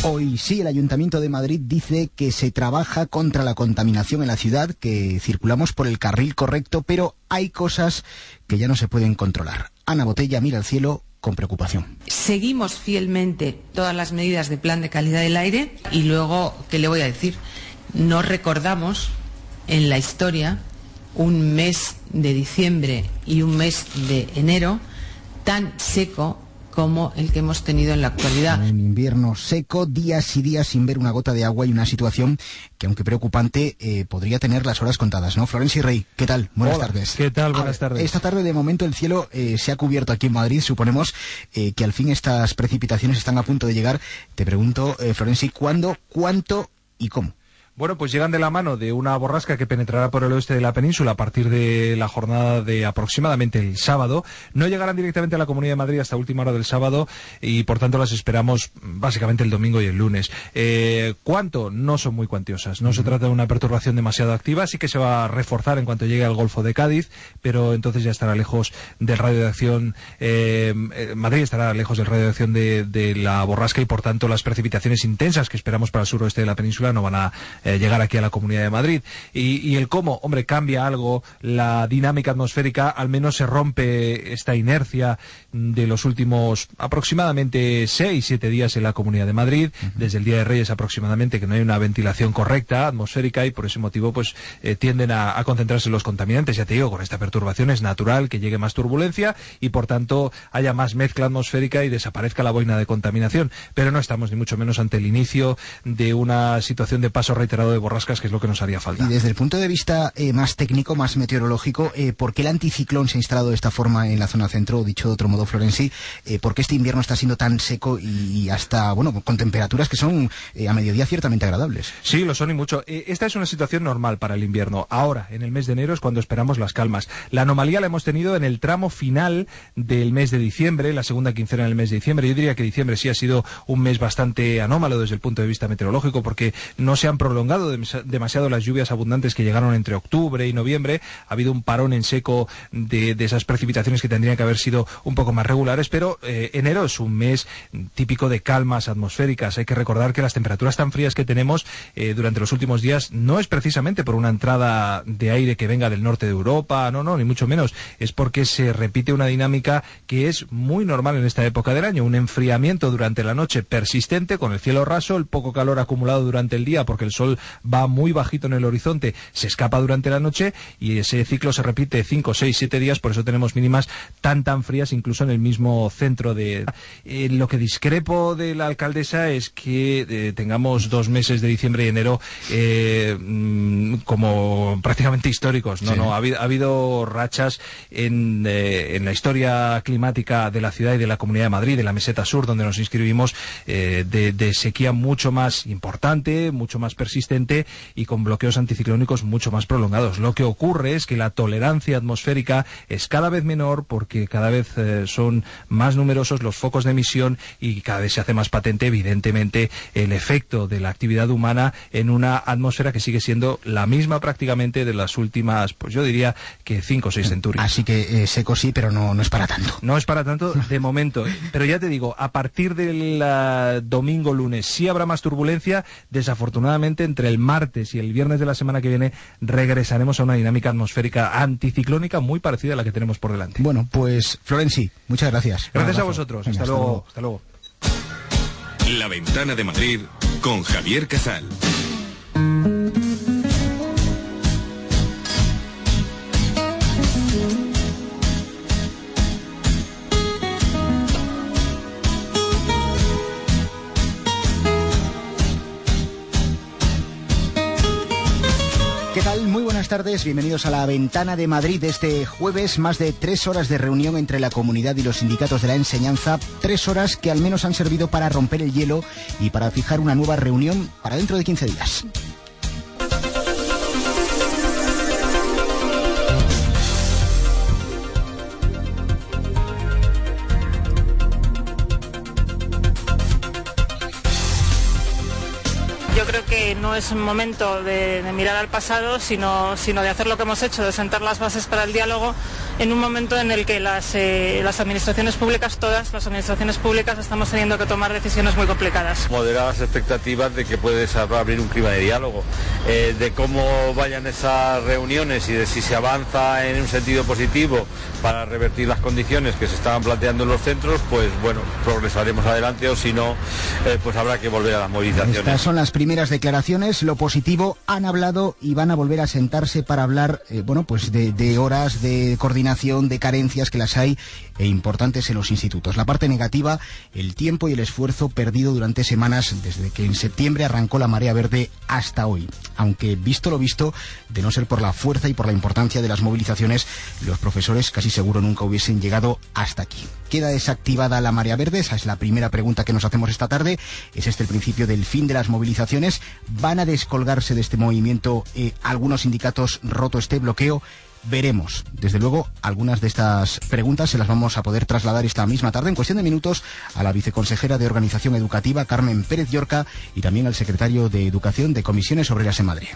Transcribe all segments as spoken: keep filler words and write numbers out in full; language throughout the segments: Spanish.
Hoy sí, el Ayuntamiento de Madrid dice que se trabaja contra la contaminación en la ciudad, que circulamos por el carril correcto, pero hay cosas que ya no se pueden controlar. Ana Botella mira al cielo con preocupación. Seguimos fielmente todas las medidas de plan de calidad del aire y luego, ¿qué le voy a decir? No recordamos en la historia un mes de diciembre y un mes de enero tan seco como el que hemos tenido en la actualidad. Un invierno seco, días y días sin ver una gota de agua y una situación que, aunque preocupante, eh, podría tener las horas contadas, ¿no? Florencio Rey, ¿qué tal? Buenas Hola, tardes. ¿Qué tal? A Buenas ver, tardes. Esta tarde, de momento, el cielo eh, se ha cubierto aquí en Madrid. Suponemos eh, que al fin estas precipitaciones están a punto de llegar. Te pregunto, eh, Florencio, ¿cuándo, cuánto y cómo? Bueno, pues llegan de la mano de una borrasca que penetrará por el oeste de la península a partir de la jornada de aproximadamente el sábado. No llegarán directamente a la Comunidad de Madrid hasta última hora del sábado y, por tanto, las esperamos básicamente el domingo y el lunes. Eh, ¿Cuánto? No son muy cuantiosas. No uh-huh. se trata de una perturbación demasiado activa. Sí que se va a reforzar en cuanto llegue al Golfo de Cádiz, pero entonces ya estará lejos del radio de acción. Eh, Madrid estará lejos del radio de acción de, de la borrasca y, por tanto, las precipitaciones intensas que esperamos para el suroeste de la península no van a Eh, llegar aquí a la Comunidad de Madrid. Y, y el cómo, hombre, cambia algo la dinámica atmosférica, al menos se rompe esta inercia de los últimos aproximadamente seis, siete días en la Comunidad de Madrid, uh-huh. desde el Día de Reyes aproximadamente, que no hay una ventilación correcta atmosférica y por ese motivo pues eh, tienden a, a concentrarse los contaminantes. Ya te digo, con esta perturbación es natural que llegue más turbulencia y por tanto haya más mezcla atmosférica y desaparezca la boina de contaminación, pero no estamos ni mucho menos ante el inicio de una situación de paso reiterado de borrascas, que es lo que nos haría falta. Y desde el punto de vista eh, más técnico, más meteorológico, eh, ¿por qué el anticiclón se ha instalado de esta forma en la zona centro? O dicho de otro modo, Florenci, eh, ¿por qué este invierno está siendo tan seco y hasta, bueno, con temperaturas que son eh, a mediodía ciertamente agradables? Sí, lo son y mucho. Eh, esta es una situación normal para el invierno. Ahora, en el mes de enero es cuando esperamos las calmas. La anomalía la hemos tenido en el tramo final del mes de diciembre, la segunda quincena del mes de diciembre. Yo diría que diciembre sí ha sido un mes bastante anómalo desde el punto de vista meteorológico, porque no se han prolongado demasiado las lluvias abundantes que llegaron entre octubre y noviembre. Ha habido un parón en seco de, de esas precipitaciones que tendrían que haber sido un poco más regulares, pero eh, enero es un mes típico de calmas atmosféricas. Hay que recordar que las temperaturas tan frías que tenemos eh, durante los últimos días no es precisamente por una entrada de aire que venga del norte de Europa, no, no, ni mucho menos. Es porque se repite una dinámica que es muy normal en esta época del año, un enfriamiento durante la noche persistente con el cielo raso, el poco calor acumulado durante el día porque el sol va muy bajito en el horizonte, se escapa durante la noche y ese ciclo se repite cinco, seis, siete días, por eso tenemos mínimas tan tan frías incluso en el mismo centro de... Eh, lo que discrepo de la alcaldesa es que eh, tengamos dos meses de diciembre y enero eh, mm, como prácticamente históricos. No, sí. no, ha habido, ha habido rachas en, eh, en la historia climática de la ciudad y de la Comunidad de Madrid, de la Meseta Sur, donde nos inscribimos, eh, de, de sequía mucho más importante, mucho más persistente y con bloqueos anticiclónicos mucho más prolongados. Lo que ocurre es que la tolerancia atmosférica es cada vez menor porque cada vez eh, son más numerosos los focos de emisión y cada vez se hace más patente, evidentemente, el efecto de la actividad humana en una atmósfera que sigue siendo la misma prácticamente de las últimas, pues yo diría que cinco o seis centurias. Así que eh, seco sí, pero no, no es para tanto. No es para tanto de momento. Pero ya te digo, a partir del uh, domingo, lunes, sí habrá más turbulencia. Desafortunadamente, entre el martes y el viernes de la semana que viene regresaremos a una dinámica atmosférica anticiclónica muy parecida a la que tenemos por delante. Bueno, pues Florenci, muchas gracias. Gracias a vosotros. Venga, hasta, hasta, luego. hasta luego. La Ventana de Madrid con Javier Casal. ¿Qué tal? Muy buenas tardes, bienvenidos a la Ventana de Madrid. Este jueves, más de tres horas de reunión entre la comunidad y los sindicatos de la enseñanza, tres horas que al menos han servido para romper el hielo y para fijar una nueva reunión para dentro de quince días. Yo creo que no es un momento de, de mirar al pasado, sino, sino de hacer lo que hemos hecho, de sentar las bases para el diálogo en un momento en el que las, eh, las administraciones públicas, todas las administraciones públicas, estamos teniendo que tomar decisiones muy complicadas. Moderadas expectativas de que puede abrir un clima de diálogo, eh, de cómo vayan esas reuniones y de si se avanza en un sentido positivo para revertir las condiciones que se estaban planteando en los centros, pues bueno, progresaremos adelante, o si no, eh, pues habrá que volver a las movilizaciones. Estas son las primeras declaraciones. Lo positivo, han hablado y van a volver a sentarse para hablar, eh, bueno, pues de, de horas, de coordinación, de carencias que las hay e importantes en los institutos. La parte negativa, el tiempo y el esfuerzo perdido durante semanas desde que en septiembre arrancó la marea verde hasta hoy. Aunque visto lo visto, de no ser por la fuerza y por la importancia de las movilizaciones, los profesores casi seguro nunca hubiesen llegado hasta aquí. ¿Queda desactivada la marea verde? Esa es la primera pregunta que nos hacemos esta tarde. ¿Es este el principio del fin de las movilizaciones? ¿Van a descolgarse de este movimiento eh, algunos sindicatos roto este bloqueo? Veremos. Desde luego, algunas de estas preguntas se las vamos a poder trasladar esta misma tarde, en cuestión de minutos, a la viceconsejera de Organización Educativa, Carmen Pérez Llorca, y también al secretario de Educación de Comisiones Obreras en Madrid.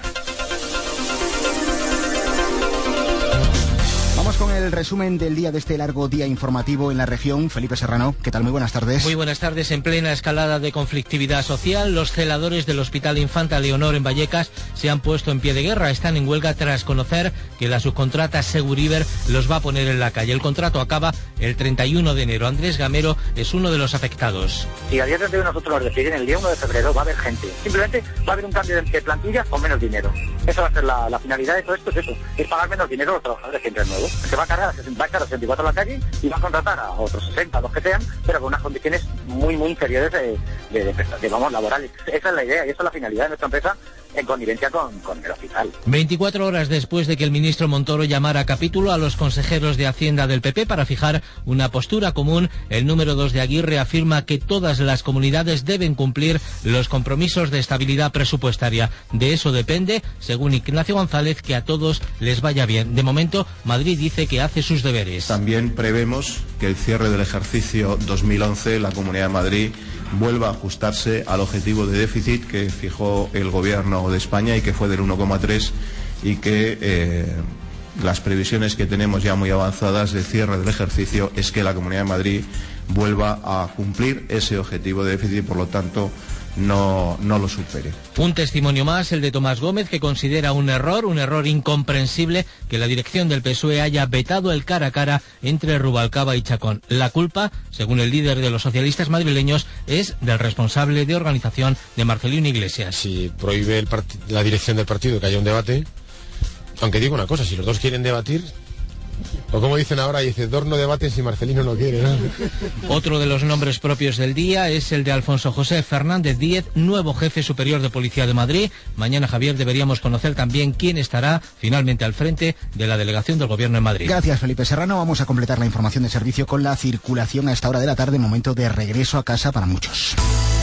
Vamos con el resumen del día de este largo día informativo en la región. Felipe Serrano, ¿qué tal? Muy buenas tardes. Muy buenas tardes. En plena escalada de conflictividad social, los celadores del Hospital Infanta Leonor en Vallecas se han puesto en pie de guerra. Están en huelga tras conocer que la subcontrata Seguriver los va a poner en la calle. El contrato acaba el treinta y uno de enero. Andrés Gamero es uno de los afectados. Si al día treinta y uno nosotros nos deciden, el día uno de febrero va a haber gente. Simplemente va a haber un cambio de plantilla o menos dinero. Esa va a ser la, la finalidad de todo esto, es eso, es pagar menos dinero a los trabajadores que entren nuevos. Se va a cargar, va a estar a sesenta y cuatro a la calle y va a contratar a otros sesenta, los que sean, pero con unas condiciones muy, muy inferiores de, de, de, de vamos, laborales. Esa es la idea y esa es la finalidad de nuestra empresa en connivencia con, con el hospital. veinticuatro horas después de que el ministro Montoro llamara a capítulo a los consejeros de Hacienda del P P para fijar una postura común, el número dos de Aguirre afirma que todas las comunidades deben cumplir los compromisos de estabilidad presupuestaria. De eso depende, según Ignacio González, que a todos les vaya bien. De momento, Madrid dice que hace sus deberes. También prevemos que el cierre del ejercicio dos mil once, la Comunidad de Madrid vuelva a ajustarse al objetivo de déficit que fijó el Gobierno de España y que fue del uno coma tres, y que eh, las previsiones que tenemos ya muy avanzadas de cierre del ejercicio es que la Comunidad de Madrid vuelva a cumplir ese objetivo de déficit y por lo tanto no, no lo supere. Un testimonio más, el de Tomás Gómez, que considera un error, un error incomprensible que la dirección del P S O E haya vetado el cara a cara entre Rubalcaba y Chacón. La culpa, según el líder de los socialistas madrileños, es del responsable de organización de Marcelino Iglesias. Si prohíbe el la dirección del partido que haya un debate, aunque digo una cosa, si los dos quieren debatir, o como dicen ahora, dice, dos no debaten si Marcelino no quiere, ¿no? Otro de los nombres propios del día es el de Alfonso José Fernández Díez, nuevo jefe superior de Policía de Madrid. Mañana, Javier, deberíamos conocer también quién estará finalmente al frente de la delegación del Gobierno en Madrid. Gracias, Felipe Serrano. Vamos a completar la información de servicio con la circulación a esta hora de la tarde, momento de regreso a casa para muchos.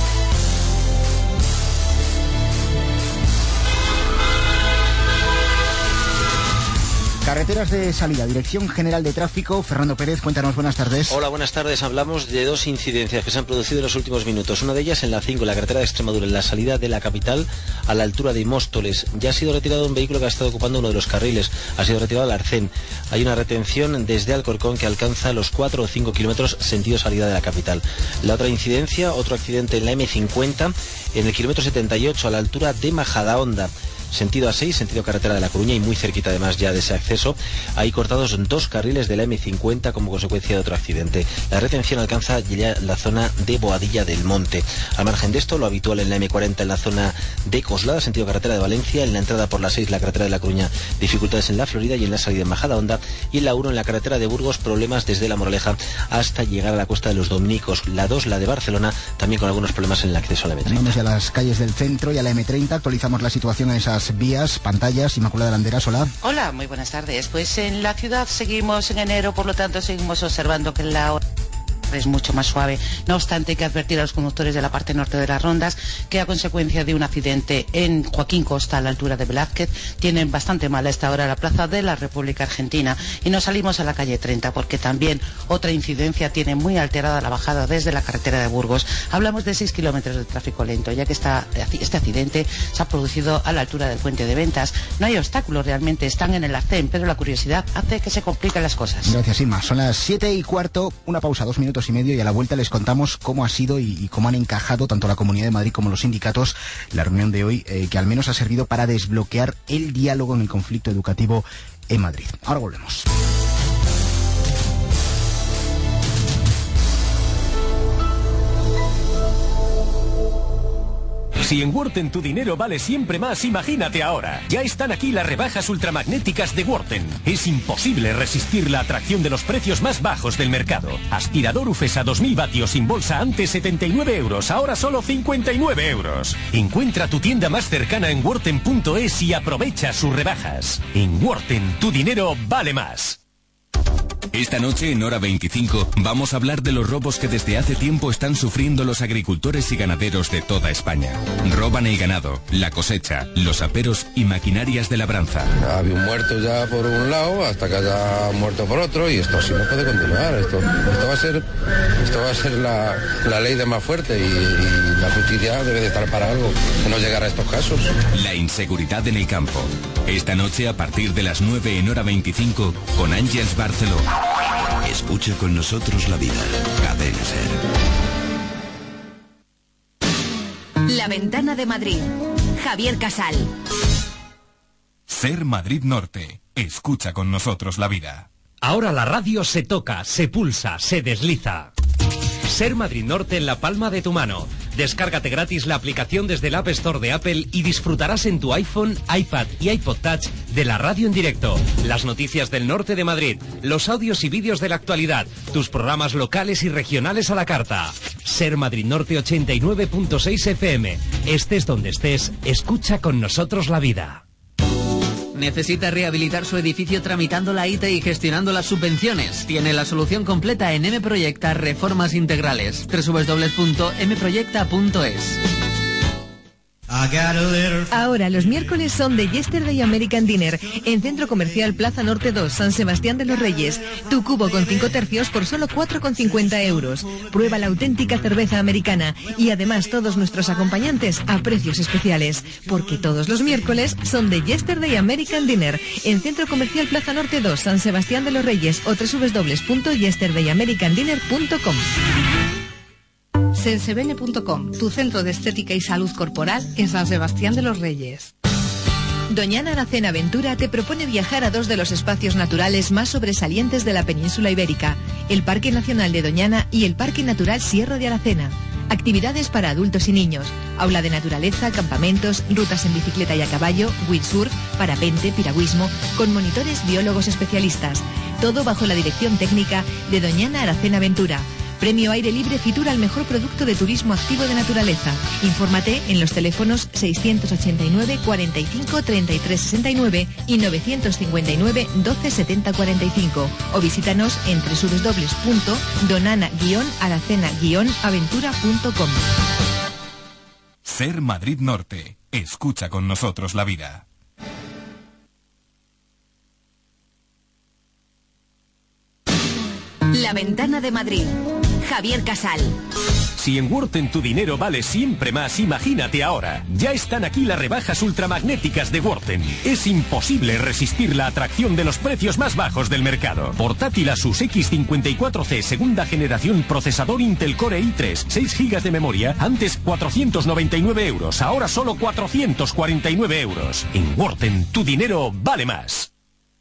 Carreteras de salida, Dirección General de Tráfico, Fernando Pérez, cuéntanos, buenas tardes. Hola, buenas tardes. Hablamos de dos incidencias que se han producido en los últimos minutos. Una de ellas en la cinco, en la carretera de Extremadura, en la salida de la capital a la altura de Móstoles. Ya ha sido retirado un vehículo que ha estado ocupando uno de los carriles. Ha sido retirado al Arcén. Hay una retención desde Alcorcón que alcanza los cuatro o cinco kilómetros sentido salida de la capital. La otra incidencia, otro accidente en la eme cincuenta, en el kilómetro setenta y ocho, a la altura de Majadahonda. Sentido A seis, sentido carretera de La Coruña, y muy cerquita además ya de ese acceso, hay cortados dos carriles de la eme cincuenta como consecuencia de otro accidente. La retención alcanza ya la zona de Boadilla del Monte. Al margen de esto, lo habitual en la eme cuarenta en la zona de Coslada, sentido carretera de Valencia, en la entrada por la seis, la carretera de La Coruña, dificultades en la Florida y en la salida en Majadahonda, y en la uno en la carretera de Burgos, problemas desde La Moraleja hasta llegar a la Costa de los Dominicos. La dos, la de Barcelona, también con algunos problemas en el acceso a la eme treinta. Vamos a las calles del centro y a la eme treinta, actualizamos la situación en esas vías, pantallas. Inmaculada Landeras, hola. Hola, muy buenas tardes. Pues en la ciudad seguimos en enero, por lo tanto seguimos observando que la es mucho más suave. No obstante, hay que advertir a los conductores de la parte norte de las rondas que a consecuencia de un accidente en Joaquín Costa, a la altura de Velázquez, tienen bastante mal a esta hora la plaza de la República Argentina. Y nos salimos a la calle treinta porque también otra incidencia tiene muy alterada la bajada desde la carretera de Burgos. Hablamos de seis kilómetros de tráfico lento, ya que esta, este accidente se ha producido a la altura del puente de Ventas. No hay obstáculos realmente, están en el arcén, pero la curiosidad hace que se compliquen las cosas. Gracias, Inma. Son las siete y cuarto, una pausa, dos minutos y medio, y a la vuelta les contamos cómo ha sido y, y cómo han encajado tanto la Comunidad de Madrid como los sindicatos la reunión de hoy, eh, que al menos ha servido para desbloquear el diálogo en el conflicto educativo en Madrid. Ahora volvemos. Si en Worten tu dinero vale siempre más, imagínate ahora. Ya están aquí las rebajas ultramagnéticas de Worten. Es imposible resistir la atracción de los precios más bajos del mercado. Aspirador Ufesa dos mil vatios sin bolsa antes setenta y nueve euros, ahora solo cincuenta y nueve euros. Encuentra tu tienda más cercana en worten punto es y aprovecha sus rebajas. En Worten tu dinero vale más. Esta noche en Hora veinticinco vamos a hablar de los robos que desde hace tiempo están sufriendo los agricultores y ganaderos de toda España. Roban el ganado, la cosecha, los aperos y maquinarias de labranza. Había un muerto ya por un lado hasta que haya muerto por otro y esto así no puede continuar. Esto, esto va a ser, esto va a ser la, la ley de más fuerte y, y la justicia debe de estar para algo, que no llegara a estos casos. La inseguridad en el campo. Esta noche a partir de las nueve en Hora veinticinco con Ángeles Barceló. Escucha con nosotros la vida. Cadena Ser. La Ventana de Madrid. Javier Casal. Ser Madrid Norte. Escucha con nosotros la vida. Ahora la radio se toca, se pulsa, se desliza. Ser Madrid Norte en la palma de tu mano. Descárgate gratis la aplicación desde el App Store de Apple y disfrutarás en tu iPhone, iPad y iPod Touch de la radio en directo, las noticias del norte de Madrid, los audios y vídeos de la actualidad, tus programas locales y regionales a la carta. Ser Madrid Norte ochenta y nueve punto seis F M. Estés donde estés, escucha con nosotros la vida. ¿Necesita rehabilitar su edificio tramitando la I T y gestionando las subvenciones? Tiene la solución completa en M Proyecta Reformas Integrales. doble u doble u doble u punto m proyecta punto es. Ahora los miércoles son de Yesterday American Dinner en Centro Comercial Plaza Norte dos, San Sebastián de los Reyes. Tu cubo con cinco tercios por solo cuatro con cincuenta euros. Prueba la auténtica cerveza americana y además todos nuestros acompañantes a precios especiales. Porque todos los miércoles son de Yesterday American Dinner en Centro Comercial Plaza Norte dos, San Sebastián de los Reyes o doble u doble u doble u punto yesterday american dinner punto com. Sensebene punto com, tu centro de estética y salud corporal en San Sebastián de los Reyes. Doñana Aracena Aventura te propone viajar a dos de los espacios naturales más sobresalientes de la península ibérica, el Parque Nacional de Doñana y el Parque Natural Sierra de Aracena. Actividades para adultos y niños, aula de naturaleza, campamentos, rutas en bicicleta y a caballo, windsurf, parapente, piragüismo, con monitores biólogos especialistas. Todo bajo la dirección técnica de Doñana Aracena Aventura. Premio Aire Libre Fitur al mejor producto de turismo activo de naturaleza. Infórmate en los teléfonos seiscientos ochenta y nueve, cuarenta y cinco, treinta y tres sesenta y nueve y novecientos cincuenta y nueve, doce setenta cuarenta y cinco o visítanos en doble u doble u doble u punto donana guion aracena guion aventura punto com. Ser Madrid Norte. Escucha con nosotros la vida. La Ventana de Madrid. Javier Casal. Si en Worten tu dinero vale siempre más, imagínate ahora. Ya están aquí las rebajas ultramagnéticas de Worten. Es imposible resistir la atracción de los precios más bajos del mercado. Portátil Asus X cincuenta y cuatro C segunda generación, procesador Intel Core i tres, seis gigas de memoria, antes cuatrocientos noventa y nueve euros, ahora solo cuatrocientos cuarenta y nueve euros. En Worten tu dinero vale más.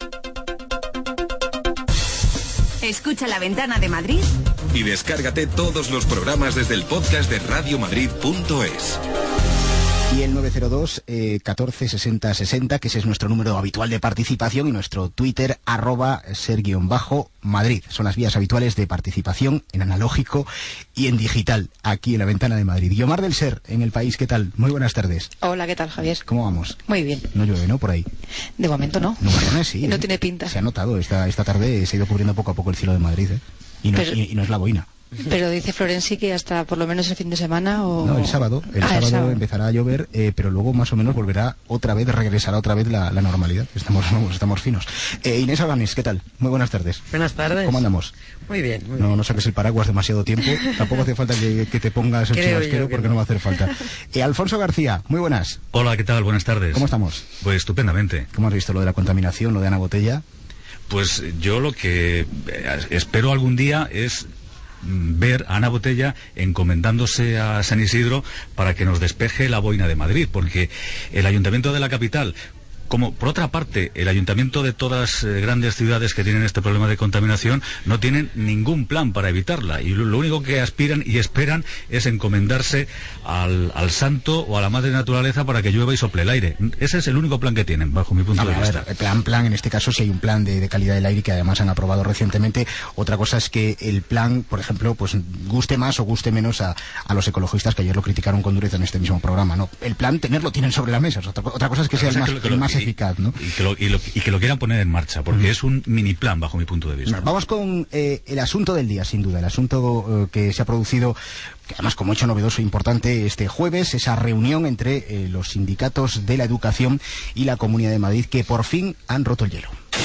Escucha La Ventana de Madrid y descárgate todos los programas desde el podcast de radio madrid punto es. Y el nueve cero dos, eh, catorce sesenta sesenta, que ese es nuestro número habitual de participación, y nuestro Twitter, arroba ser-madrid. Son las vías habituales de participación en analógico y en digital, aquí en La Ventana de Madrid. Guiomar del Ser, en El País, ¿qué tal? Muy buenas tardes. Hola, ¿qué tal, Javier? ¿Cómo vamos? Muy bien. No llueve, ¿no? Por ahí. De momento no. No, mañana sí. No ¿eh? tiene pinta. Se ha notado, esta, esta tarde se ha ido cubriendo poco a poco el cielo de Madrid, ¿eh? Y no, Pero... es, y, y no es la boina. Pero dice Florenzi que hasta por lo menos el fin de semana o... No, el sábado. El, ah, sábado, el sábado empezará a llover, eh, pero luego más o menos volverá otra vez, regresará otra vez la, la normalidad. Estamos, vamos, estamos finos. Eh, Inés Albanés, ¿qué tal? Muy buenas tardes. Buenas tardes. ¿Cómo andamos? Muy bien, muy no, bien. No saques el paraguas demasiado tiempo. Tampoco hace falta que, que te pongas el Creo chubasquero porque no. no va a hacer falta. Eh, Alfonso García, muy buenas. Hola, ¿qué tal? Buenas tardes. ¿Cómo estamos? Pues estupendamente. ¿Cómo has visto lo de la contaminación, lo de Ana Botella? Pues yo lo que espero algún día es ver a Ana Botella encomendándose a San Isidro para que nos despeje la boina de Madrid, porque el Ayuntamiento de la capital, como por otra parte el ayuntamiento de todas eh, grandes ciudades que tienen este problema de contaminación, no tienen ningún plan para evitarla, y lo, lo único que aspiran y esperan es encomendarse al, al santo o a la madre naturaleza para que llueva y sople el aire. Ese es el único plan que tienen, bajo mi punto a de ver, vista. A ver, plan, plan, en este caso sí hay un plan de, de calidad del aire que además han aprobado recientemente. Otra cosa es que el plan, por ejemplo, pues guste más o guste menos a, a los ecologistas, que ayer lo criticaron con dureza en este mismo programa, ¿no? El plan, tenerlo tienen sobre la mesa. Otra, otra cosa es que sea el más, que lo, que lo, el más eficaz, ¿no? Y que, lo, y, lo, y que lo quieran poner en marcha, porque mm. es un mini plan bajo mi punto de vista. Bueno, vamos con eh, el asunto del día, sin duda, el asunto eh, que se ha producido, que además como hecho novedoso e importante este jueves, esa reunión entre eh, los sindicatos de la educación y la Comunidad de Madrid, que por fin han roto el hielo.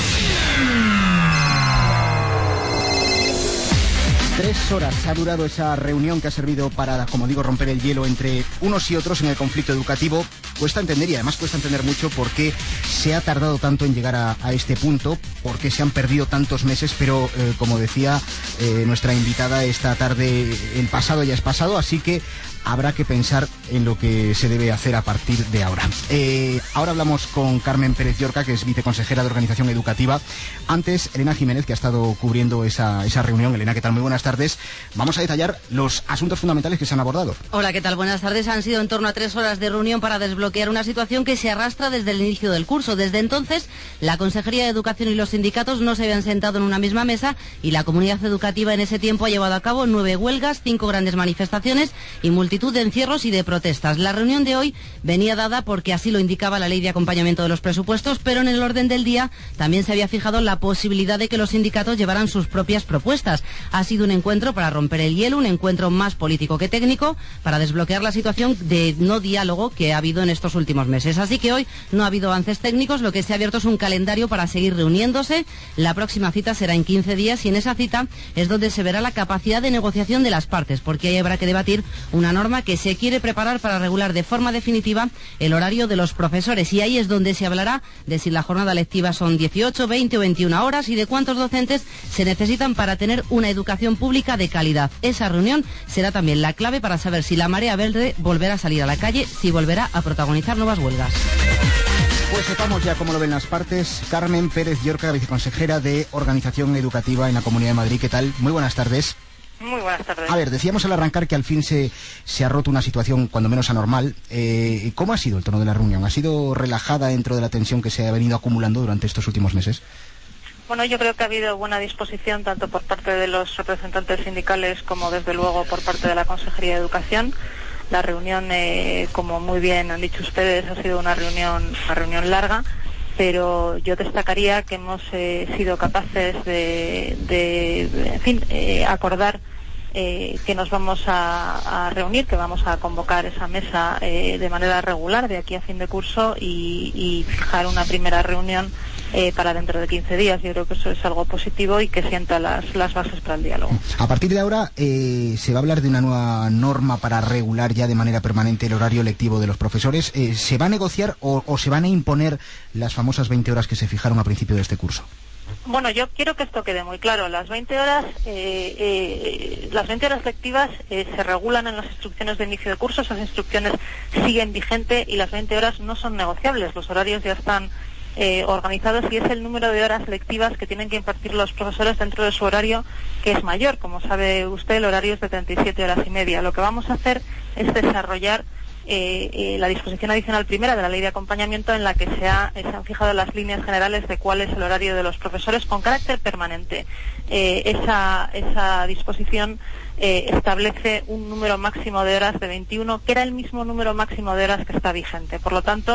Tres horas ha durado esa reunión que ha servido para, como digo, romper el hielo entre unos y otros en el conflicto educativo. Cuesta entender, y además cuesta entender mucho por qué se ha tardado tanto en llegar a, a este punto, por qué se han perdido tantos meses, pero eh, como decía eh, nuestra invitada esta tarde, el pasado ya es pasado, así que habrá que pensar en lo que se debe hacer a partir de ahora. Eh, ahora hablamos con Carmen Pérez Llorca, que es viceconsejera de Organización Educativa. Antes, Elena Jiménez, que ha estado cubriendo esa, esa reunión. Elena, ¿qué tal? Muy buenas tardes. Vamos a detallar los asuntos fundamentales que se han abordado. Hola, ¿qué tal? Buenas tardes. Han sido en torno a tres horas de reunión para desbloquear una situación que se arrastra desde el inicio del curso. Desde entonces, la Consejería de Educación y los sindicatos no se habían sentado en una misma mesa, y la comunidad educativa en ese tiempo ha llevado a cabo nueve huelgas, cinco grandes manifestaciones y multitud de encierros y de protestas. La reunión de hoy venía dada porque así lo indicaba la ley de acompañamiento de los presupuestos, pero en el orden del día también se había fijado la posibilidad de que los sindicatos llevaran sus propias propuestas. Ha sido un encuentro para romper el hielo, un encuentro más político que técnico, para desbloquear la situación de no diálogo que ha habido en estos últimos meses. Así que hoy no ha habido avances técnicos, lo que se ha abierto es un calendario para seguir reuniéndose. La próxima cita será en quince días, y en esa cita es donde se verá la capacidad de negociación de las partes, porque ahí habrá que debatir una norma que se quiere preparar para regular de forma definitiva el horario de los profesores, y ahí es donde se hablará de si la jornada lectiva son dieciocho, veinte o veintiuna horas y de cuántos docentes se necesitan para tener una educación pública de calidad. Esa reunión será también la clave para saber si la marea verde volverá a salir a la calle, si volverá a protagonizar nuevas huelgas. Pues sepamos ya cómo lo ven las partes. Carmen Pérez Llorca, viceconsejera de Organización Educativa en la Comunidad de Madrid. ¿Qué tal? Muy buenas tardes. Muy buenas tardes. A ver, decíamos al arrancar que al fin se, se ha roto una situación cuando menos anormal. Eh, ¿Cómo ha sido el tono de la reunión? ¿Ha sido relajada dentro de la tensión que se ha venido acumulando durante estos últimos meses? Bueno, yo creo que ha habido buena disposición tanto por parte de los representantes sindicales como desde luego por parte de la Consejería de Educación. La reunión, eh, como muy bien han dicho ustedes, ha sido una reunión, una reunión larga, pero yo destacaría que hemos eh, sido capaces de, de en fin, eh, acordar eh, que nos vamos a, a reunir, que vamos a convocar esa mesa eh, de manera regular de aquí a fin de curso y, y fijar una primera reunión eh, para dentro de quince días. Yo creo que eso es algo positivo y que sienta las, las bases para el diálogo. A partir de ahora eh, se va a hablar de una nueva norma para regular ya de manera permanente el horario lectivo de los profesores. Eh, ¿Se va a negociar o, o se van a imponer las famosas veinte horas que se fijaron a principio de este curso? Bueno, yo quiero que esto quede muy claro. Las veinte horas, eh, eh, las veinte horas lectivas eh, se regulan en las instrucciones de inicio de curso. Esas instrucciones siguen vigentes y las veinte horas no son negociables. Los horarios ya están eh, organizados y es el número de horas lectivas que tienen que impartir los profesores dentro de su horario, que es mayor. Como sabe usted, el horario es de treinta y siete horas y media. Lo que vamos a hacer es desarrollar Eh, eh, la disposición adicional primera de la ley de acompañamiento, en la que se, ha, eh, se han fijado las líneas generales de cuál es el horario de los profesores con carácter permanente. Eh, esa, esa disposición eh, establece un número máximo de horas de veintiuno, que era el mismo número máximo de horas que está vigente. Por lo tanto,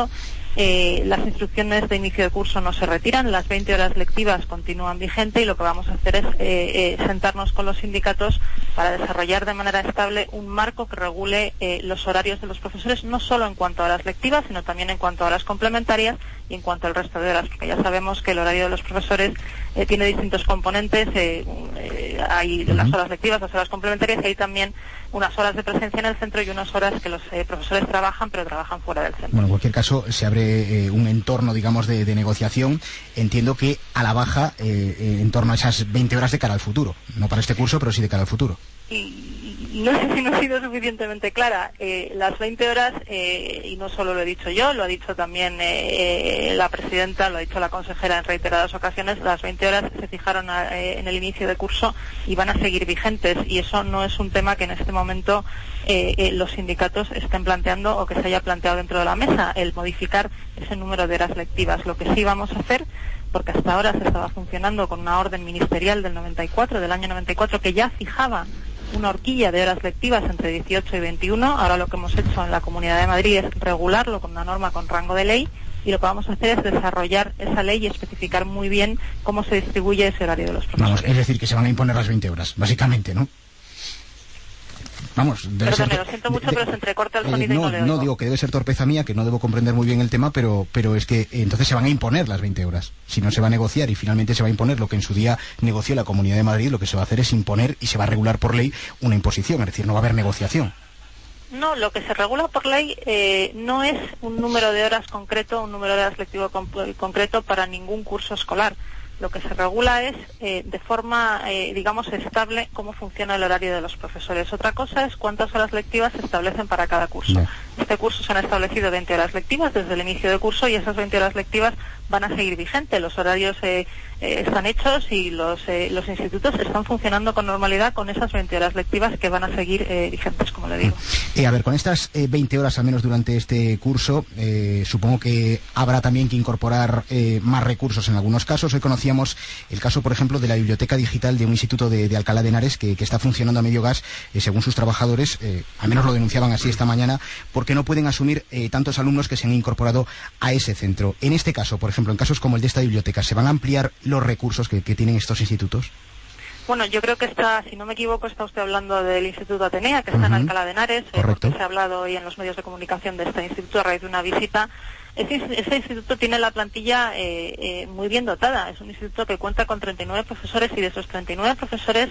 Eh, las instrucciones de inicio de curso no se retiran, las veinte horas lectivas continúan vigentes y lo que vamos a hacer es eh, eh, sentarnos con los sindicatos para desarrollar de manera estable un marco que regule eh, los horarios de los profesores, no solo en cuanto a horas lectivas, sino también en cuanto a horas complementarias y en cuanto al resto de horas, porque ya sabemos que el horario de los profesores eh, tiene distintos componentes, eh, eh, hay Uh-huh. las horas lectivas, las horas complementarias, y hay también unas horas de presencia en el centro y unas horas que los eh, profesores trabajan, pero trabajan fuera del centro. Bueno, en cualquier caso, se abre eh, un entorno, digamos, de, de negociación, entiendo que a la baja, eh, eh, en torno a esas veinte horas de cara al futuro. No para este curso, pero sí de cara al futuro. Y no sé si no he sido suficientemente clara. Eh, las veinte horas, eh, y no solo lo he dicho yo, lo ha dicho también eh, eh, la presidenta, lo ha dicho la consejera en reiteradas ocasiones, las veinte horas se fijaron a, eh, en el inicio de curso y van a seguir vigentes, y eso no es un tema que en este momento eh, eh, los sindicatos estén planteando o que se haya planteado dentro de la mesa, el modificar ese número de horas lectivas. Lo que sí vamos a hacer, porque hasta ahora se estaba funcionando con una orden ministerial del noventa y cuatro, del año noventa y cuatro, que ya fijaba una horquilla de horas lectivas entre dieciocho y veintiuno. Ahora lo que hemos hecho en la Comunidad de Madrid es regularlo con una norma con rango de ley, y lo que vamos a hacer es desarrollar esa ley y especificar muy bien cómo se distribuye ese horario de los profesores. Vamos, es decir, que se van a imponer las veinte horas, básicamente, ¿no? Vamos, debe Perdón, ser... lo siento mucho, de, de, pero se entrecorta el eh, sonido no, y no le oigo. No, digo que debe ser torpeza mía, que no debo comprender muy bien el tema, pero, pero es que eh, entonces se van a imponer las veinte horas. Si no se va a negociar y finalmente se va a imponer lo que en su día negoció la Comunidad de Madrid, lo que se va a hacer es imponer y se va a regular por ley una imposición, es decir, no va a haber negociación. No, lo que se regula por ley eh, no es un número de horas concreto, un número de horas lectivo concreto para ningún curso escolar. Lo que se regula es eh, de forma, eh, digamos, estable cómo funciona el horario de los profesores. Otra cosa es cuántas horas lectivas se establecen para cada curso. No. Este curso se han establecido veinte horas lectivas desde el inicio del curso, y esas veinte horas lectivas van a seguir vigentes. Los horarios eh, eh, están hechos y los, eh, los institutos están funcionando con normalidad con esas veinte horas lectivas que van a seguir eh, vigentes, como le digo. Eh, a ver, con estas eh, veinte horas al menos durante este curso, eh, supongo que habrá también que incorporar eh, más recursos en algunos casos. Hoy conocíamos el caso, por ejemplo, de la biblioteca digital de un instituto de, de Alcalá de Henares que, que está funcionando a medio gas, eh, según sus trabajadores, eh, al menos lo denunciaban así esta mañana, porque no pueden asumir eh, tantos alumnos que se han incorporado a ese centro. En este caso, por ejemplo, en casos como el de esta biblioteca, ¿se van a ampliar los recursos que, que tienen estos institutos? Bueno, yo creo que está, si no me equivoco, está usted hablando del Instituto Atenea, que está Uh-huh. en Alcalá de Henares. Correcto. Eh, se ha hablado hoy en los medios de comunicación de este instituto a raíz de una visita. Ese, ese instituto tiene la plantilla eh, eh, muy bien dotada. Es un instituto que cuenta con treinta y nueve profesores, y de esos treinta y nueve profesores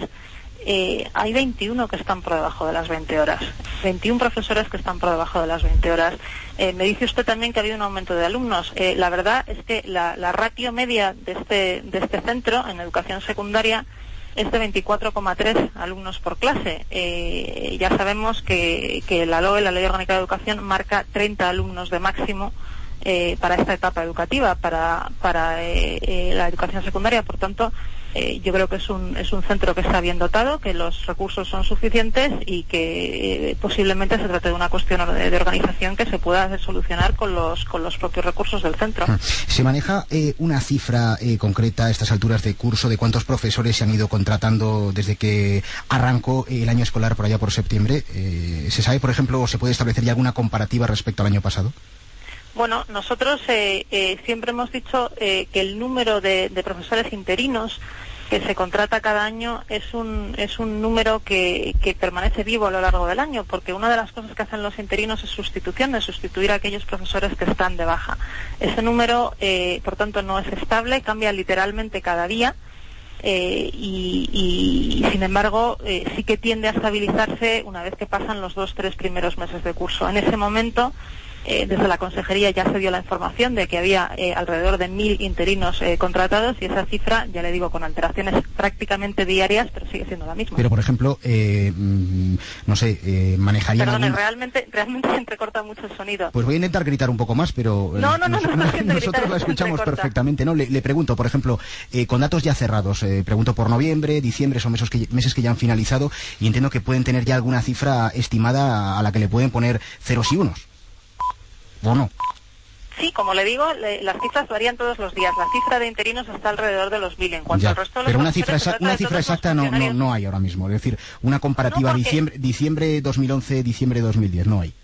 eh, hay veintiuno que están por debajo de las veinte horas. veintiún profesores que están por debajo de las veinte horas. Eh, me dice usted también que ha habido un aumento de alumnos. Eh, la verdad es que la, la ratio media de este, de este centro en educación secundaria es de veinticuatro coma tres alumnos por clase. Eh, ya sabemos que, que la L O E, la Ley Orgánica de Educación, marca treinta alumnos de máximo eh, para esta etapa educativa, para, para eh, eh, la educación secundaria. Por tanto, eh, yo creo que es un, es un centro que está bien dotado, que los recursos son suficientes y que eh, posiblemente se trate de una cuestión de, de organización que se pueda solucionar con los, con los propios recursos del centro. ¿Se maneja eh, una cifra eh, concreta a estas alturas de curso de cuántos profesores se han ido contratando desde que arrancó el año escolar por allá por septiembre? Eh, ¿Se sabe, por ejemplo, o se puede establecer ya alguna comparativa respecto al año pasado? Bueno, nosotros eh, eh, siempre hemos dicho eh, que el número de, de profesores interinos que se contrata cada año es un es un número que, que permanece vivo a lo largo del año, porque una de las cosas que hacen los interinos es sustitución, de sustituir a aquellos profesores que están de baja. Ese número, eh, por tanto, no es estable, cambia literalmente cada día. Eh, y, y, y sin embargo eh, sí que tiende a estabilizarse una vez que pasan los dos, tres primeros meses de curso. En ese momento, eh, desde la consejería ya se dio la información de que había eh, alrededor de mil interinos eh, contratados, y esa cifra, ya le digo, con alteraciones prácticamente diarias, pero sigue siendo la misma. Pero, por ejemplo, eh, mm, no sé, eh, manejarían Perdone, algún... realmente, realmente se entrecorta mucho el sonido. Pues voy a intentar gritar un poco más, pero... eh, No, no, no, nos- no, no, no, no, nosotros la se escuchamos entrecorta. perfectamente, ¿no? Le, le pregunto, por ejemplo, eh, con datos ya cerrados, eh, pregunto por noviembre, diciembre, son meses que, meses que ya han finalizado, y entiendo que pueden tener ya alguna cifra estimada a la que le pueden poner ceros y unos. ¿O no? Sí, como le digo, le- las cifras varían todos los días. La cifra de interinos está alrededor de los mil. En cuanto Ya, al resto de los pero una profesores, cifra, se exa- trata una de cifra todos los exacta no, no, funcionarios. no hay ahora mismo. Es decir, una comparativa No, porque- diciembre, diciembre dos mil once, diciembre dos mil diez, no hay.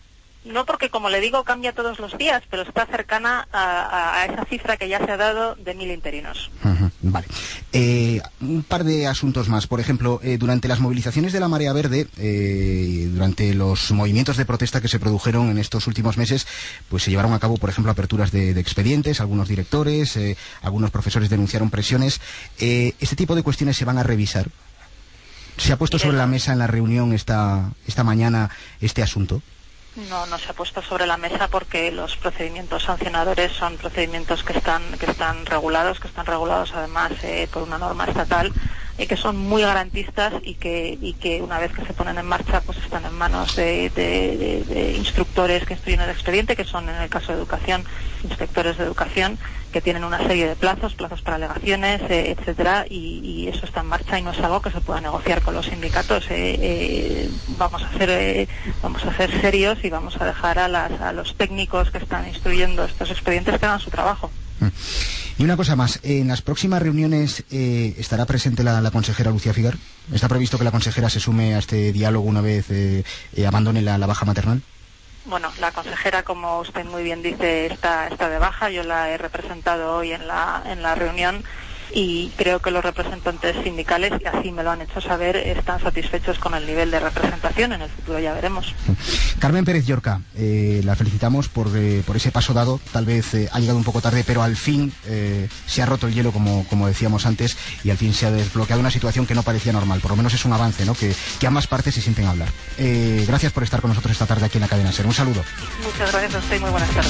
no porque, como le digo, cambia todos los días, pero está cercana a, a esa cifra que ya se ha dado de mil interinos. Uh-huh, vale. Eh, un par de asuntos más. Por ejemplo, eh, durante las movilizaciones de la Marea Verde, eh, durante los movimientos de protesta que se produjeron en estos últimos meses, pues se llevaron a cabo, por ejemplo, aperturas de, de expedientes, algunos directores, eh, algunos profesores denunciaron presiones. Eh, ¿Este tipo de cuestiones se van a revisar? ¿Se ha puesto sobre la mesa en la reunión esta, esta mañana este asunto? No, no se ha puesto sobre la mesa porque los procedimientos sancionadores son procedimientos que están que están regulados, que están regulados además eh, por una norma estatal y que son muy garantistas y que y que una vez que se ponen en marcha pues están en manos de, de, de, de instructores que instruyen el expediente, que son en el caso de educación inspectores de educación, que tienen una serie de plazos, plazos para alegaciones, eh, etcétera, y, y eso está en marcha y no es algo que se pueda negociar con los sindicatos. Eh, eh, vamos a hacer eh, vamos a ser serios y vamos a dejar a, las, a los técnicos que están instruyendo estos expedientes que hagan su trabajo. Y una cosa más, en las próximas reuniones eh, estará presente la, la consejera Lucía Figar. ¿Está previsto que la consejera se sume a este diálogo una vez eh, eh, abandone la, la baja maternal? Bueno, la consejera, como usted muy bien dice, está, está de baja. Yo la he representado hoy en la, en la reunión y creo que los representantes sindicales, y así me lo han hecho saber, están satisfechos con el nivel de representación. En el futuro ya veremos. Carmen Pérez Llorca, eh, la felicitamos por, eh, por ese paso dado. Tal vez eh, ha llegado un poco tarde, pero al fin eh, se ha roto el hielo, como, como decíamos antes, y al fin se ha desbloqueado una situación que no parecía normal. Por lo menos es un avance, ¿no? Que, que ambas partes se sienten a hablar. Eh, gracias por estar con nosotros esta tarde aquí en la Cadena SER. Un saludo. Muchas gracias a usted y muy buenas tardes.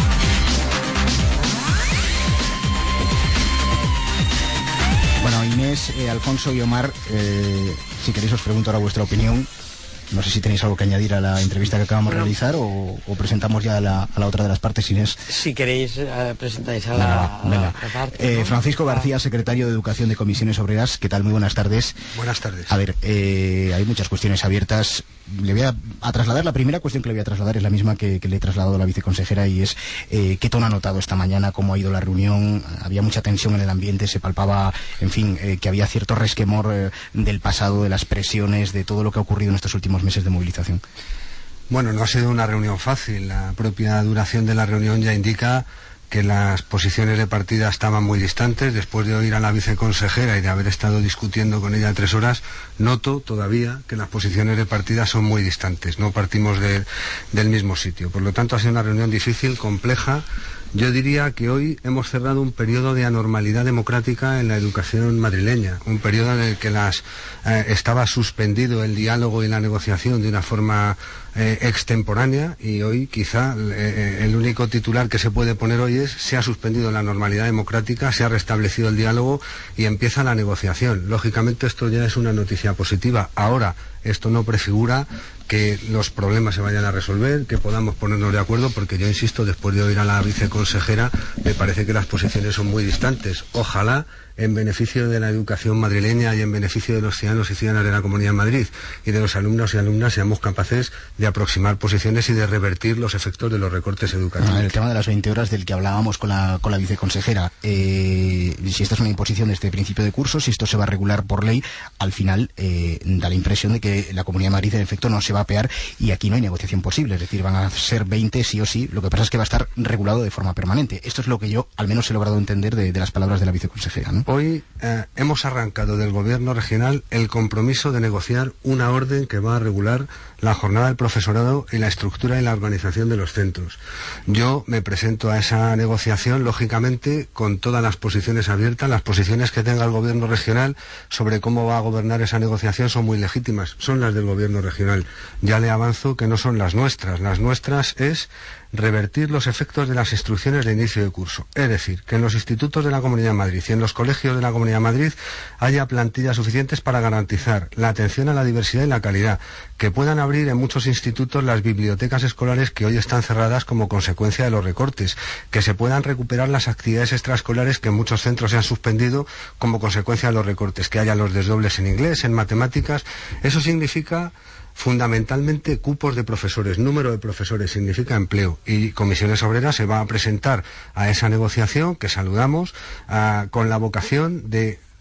Bueno, Inés, eh, Alfonso y Omar, eh, si queréis os pregunto ahora vuestra opinión. No sé si tenéis algo que añadir a la entrevista que acabamos de bueno, realizar o, o presentamos ya a la, a la otra de las partes, Inés. Si queréis, eh, presentáis a venga, la, venga. A la parte. Eh, Francisco García, secretario de Educación de Comisiones Obreras. ¿Qué tal? Muy buenas tardes. Buenas tardes. A ver, eh, hay muchas cuestiones abiertas. Le voy a, a trasladar, la primera cuestión que le voy a trasladar es la misma que, que le he trasladado a la viceconsejera y es eh, qué tono ha notado esta mañana, cómo ha ido la reunión. Había mucha tensión en el ambiente, se palpaba, en fin, eh, que había cierto resquemor eh, del pasado, de las presiones, de todo lo que ha ocurrido en estos últimos meses de movilización. Bueno, no ha sido una reunión fácil. La propia duración de la reunión ya indica que las posiciones de partida estaban muy distantes. Después de oír a la viceconsejera y de haber estado discutiendo con ella tres horas, noto todavía que las posiciones de partida son muy distantes. No partimos de, del mismo sitio. Por lo tanto, ha sido una reunión difícil, compleja. Yo diría que hoy hemos cerrado un periodo de anormalidad democrática en la educación madrileña, un periodo en el que las, eh, estaba suspendido el diálogo y la negociación de una forma eh, extemporánea, y hoy quizá eh, el único titular que se puede poner hoy es: se ha suspendido la normalidad democrática, se ha restablecido el diálogo y empieza la negociación. Lógicamente esto ya es una noticia positiva. Ahora, esto no prefigura que los problemas se vayan a resolver, que podamos ponernos de acuerdo, porque yo insisto, después de oír a la viceconsejera, me parece que las posiciones son muy distantes. Ojalá, en beneficio de la educación madrileña y en beneficio de los ciudadanos y ciudadanas de la Comunidad de Madrid y de los alumnos y alumnas, seamos capaces de aproximar posiciones y de revertir los efectos de los recortes educativos. Ah, el tema de las veinte horas del que hablábamos con la, con la viceconsejera, eh, si esta es una imposición de este principio de curso, si esto se va a regular por ley, al final eh, da la impresión de que la Comunidad de Madrid en efecto no se va a apear y aquí no hay negociación posible, es decir, van a ser veinte sí o sí. Lo que pasa es que va a estar regulado de forma permanente. Esto es lo que yo al menos he logrado entender de, de las palabras de la viceconsejera, ¿no? Hoy eh, hemos arrancado del Gobierno regional el compromiso de negociar una orden que va a regular la jornada del profesorado y la estructura y la organización de los centros. Yo me presento a esa negociación, lógicamente, con todas las posiciones abiertas. Las posiciones que tenga el Gobierno regional sobre cómo va a gobernar esa negociación son muy legítimas, son las del Gobierno regional. Ya le avanzo que no son las nuestras. Las nuestras es revertir los efectos de las instrucciones de inicio de curso. Es decir, que en los institutos de la Comunidad de Madrid y en los colegios de la Comunidad de Madrid haya plantillas suficientes para garantizar la atención a la diversidad y la calidad, que puedan abrir en muchos institutos las bibliotecas escolares que hoy están cerradas como consecuencia de los recortes, que se puedan recuperar las actividades extraescolares que en muchos centros se han suspendido como consecuencia de los recortes, que haya los desdobles en inglés, en matemáticas. Eso significa fundamentalmente cupos de profesores, número de profesores, significa empleo, y Comisiones Obreras se va a presentar a esa negociación, que saludamos, uh, con la vocación de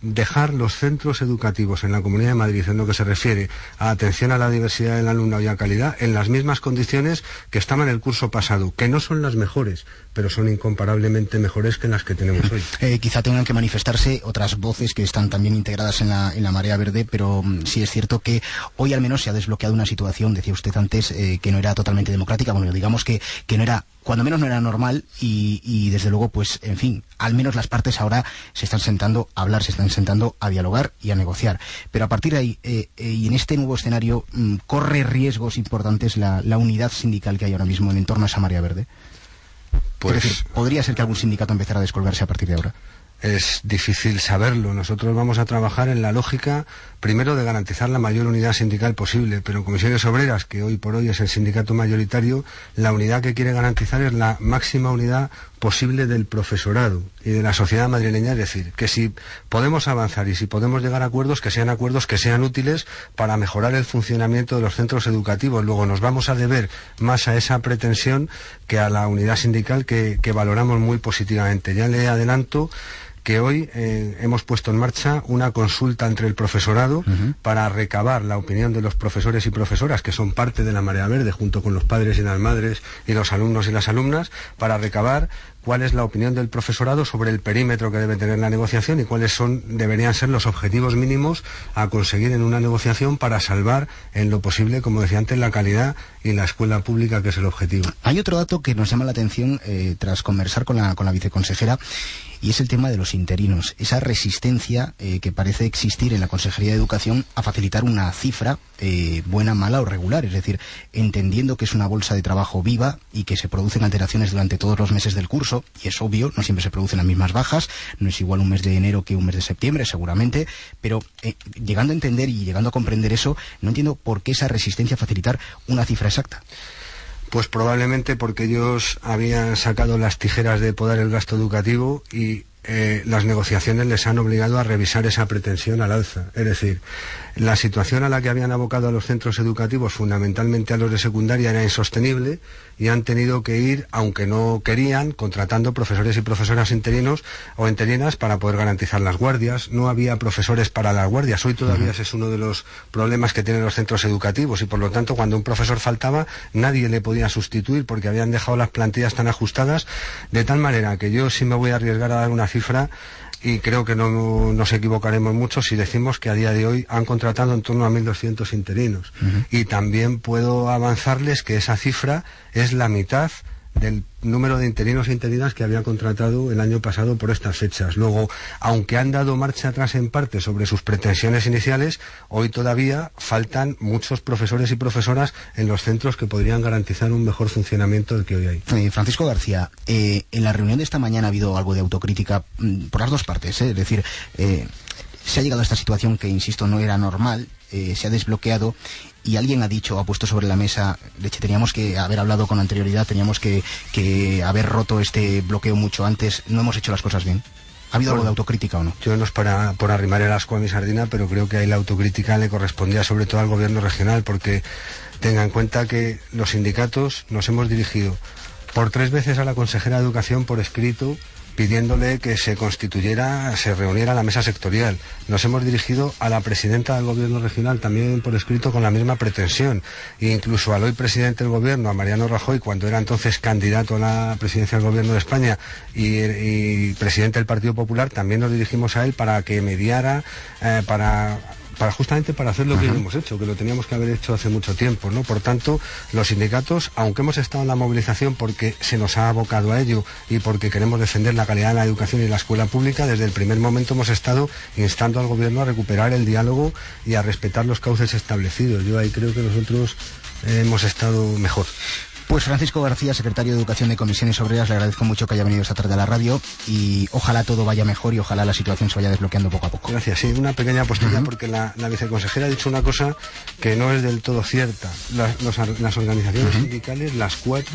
dejar los centros educativos en la Comunidad de Madrid, en lo que se refiere a atención a la diversidad del alumnado y a calidad, en las mismas condiciones que estaban el curso pasado, que no son las mejores, pero son incomparablemente mejores que las que tenemos hoy. Eh, quizá tengan que manifestarse otras voces que están también integradas en la, en la marea verde, pero mm, sí es cierto que hoy al menos se ha desbloqueado una situación, decía usted antes, eh, que no era totalmente democrática, bueno, digamos que, que no era, cuando menos no era normal y, y desde luego, pues, en fin, al menos las partes ahora se están sentando a hablar, se están sentando a dialogar y a negociar. Pero a partir de ahí, eh, eh, y en este nuevo escenario, mm, corre riesgos importantes la, la unidad sindical que hay ahora mismo en torno a esa marea verde. Pues, es decir, ¿podría ser que algún sindicato empezara a descolgarse a partir de ahora? Es difícil saberlo. Nosotros vamos a trabajar en la lógica, primero, de garantizar la mayor unidad sindical posible, pero Comisiones Obreras, que hoy por hoy es el sindicato mayoritario, la unidad que quiere garantizar es la máxima unidad posible del profesorado y de la sociedad madrileña, es decir, que si podemos avanzar y si podemos llegar a acuerdos, que sean acuerdos que sean útiles para mejorar el funcionamiento de los centros educativos. Luego nos vamos a deber más a esa pretensión que a la unidad sindical que, que valoramos muy positivamente. Ya le adelanto que hoy eh, hemos puesto en marcha una consulta entre el profesorado uh-huh. para recabar la opinión de los profesores y profesoras, que son parte de la marea verde, junto con los padres y las madres y los alumnos y las alumnas, para recabar cuál es la opinión del profesorado sobre el perímetro que debe tener la negociación y cuáles son deberían ser los objetivos mínimos a conseguir en una negociación para salvar en lo posible, como decía antes, la calidad y la escuela pública, que es el objetivo. Hay otro dato que nos llama la atención eh, tras conversar con la, con la viceconsejera, y es el tema de los interinos, esa resistencia eh, que parece existir en la Consejería de Educación a facilitar una cifra eh, buena, mala o regular, es decir, entendiendo que es una bolsa de trabajo viva y que se producen alteraciones durante todos los meses del curso, y es obvio, no siempre se producen las mismas bajas, no es igual un mes de enero que un mes de septiembre, seguramente, pero eh, llegando a entender y llegando a comprender eso, no entiendo por qué esa resistencia a facilitar una cifra exacta. Pues probablemente porque ellos habían sacado las tijeras de podar el gasto educativo y eh, las negociaciones les han obligado a revisar esa pretensión al alza. Es decir, la situación a la que habían abocado a los centros educativos, fundamentalmente a los de secundaria, era insostenible y han tenido que ir, aunque no querían, contratando profesores y profesoras interinos o interinas para poder garantizar las guardias. No había profesores para las guardias. Hoy todavía ese es uno de los problemas que tienen los centros educativos y, por lo tanto, cuando un profesor faltaba, nadie le podía sustituir porque habían dejado las plantillas tan ajustadas, de tal manera que yo sí me voy a arriesgar a dar una cifra y creo que no nos equivocaremos mucho si decimos que a día de hoy han contratado en torno a mil doscientos interinos. Uh-huh. Y también puedo avanzarles que esa cifra es la mitad del número de interinos e interinas que había contratado el año pasado por estas fechas. Luego, aunque han dado marcha atrás en parte sobre sus pretensiones iniciales, hoy todavía faltan muchos profesores y profesoras en los centros que podrían garantizar un mejor funcionamiento del que hoy hay. Eh, Francisco García, eh, en la reunión de esta mañana ha habido algo de autocrítica mmm, por las dos partes, ¿eh? Es decir, eh, se ha llegado a esta situación que, insisto, no era normal, eh, se ha desbloqueado y alguien ha dicho, ha puesto sobre la mesa, de hecho, teníamos que haber hablado con anterioridad, teníamos que, que haber roto este bloqueo mucho antes, no hemos hecho las cosas bien. ¿Ha habido bueno, algo de autocrítica o no? Yo no es para, por arrimar el ascua a mi sardina, pero creo que ahí la autocrítica le correspondía sobre todo al gobierno regional, porque tenga en cuenta que los sindicatos nos hemos dirigido por tres veces a la consejera de Educación por escrito, pidiéndole que se constituyera, se reuniera la mesa sectorial. Nos hemos dirigido a la presidenta del gobierno regional también por escrito con la misma pretensión. E incluso al hoy presidente del gobierno, a Mariano Rajoy, cuando era entonces candidato a la presidencia del gobierno de España y, y presidente del Partido Popular, también nos dirigimos a él para que mediara, eh, para... para justamente para hacer lo que hemos hecho, que lo teníamos que haber hecho hace mucho tiempo, ¿no? Por tanto, los sindicatos, aunque hemos estado en la movilización porque se nos ha abocado a ello y porque queremos defender la calidad de la educación y la escuela pública, desde el primer momento hemos estado instando al gobierno a recuperar el diálogo y a respetar los cauces establecidos. Yo ahí creo que nosotros eh, hemos estado mejor. Pues Francisco García, secretario de Educación de Comisiones Obreras, le agradezco mucho que haya venido esta tarde a la radio y ojalá todo vaya mejor y ojalá la situación se vaya desbloqueando poco a poco. Gracias, sí, una pequeña postilla, uh-huh. porque la, la viceconsejera ha dicho una cosa que no es del todo cierta. La, los, las organizaciones uh-huh. sindicales, las cuatro,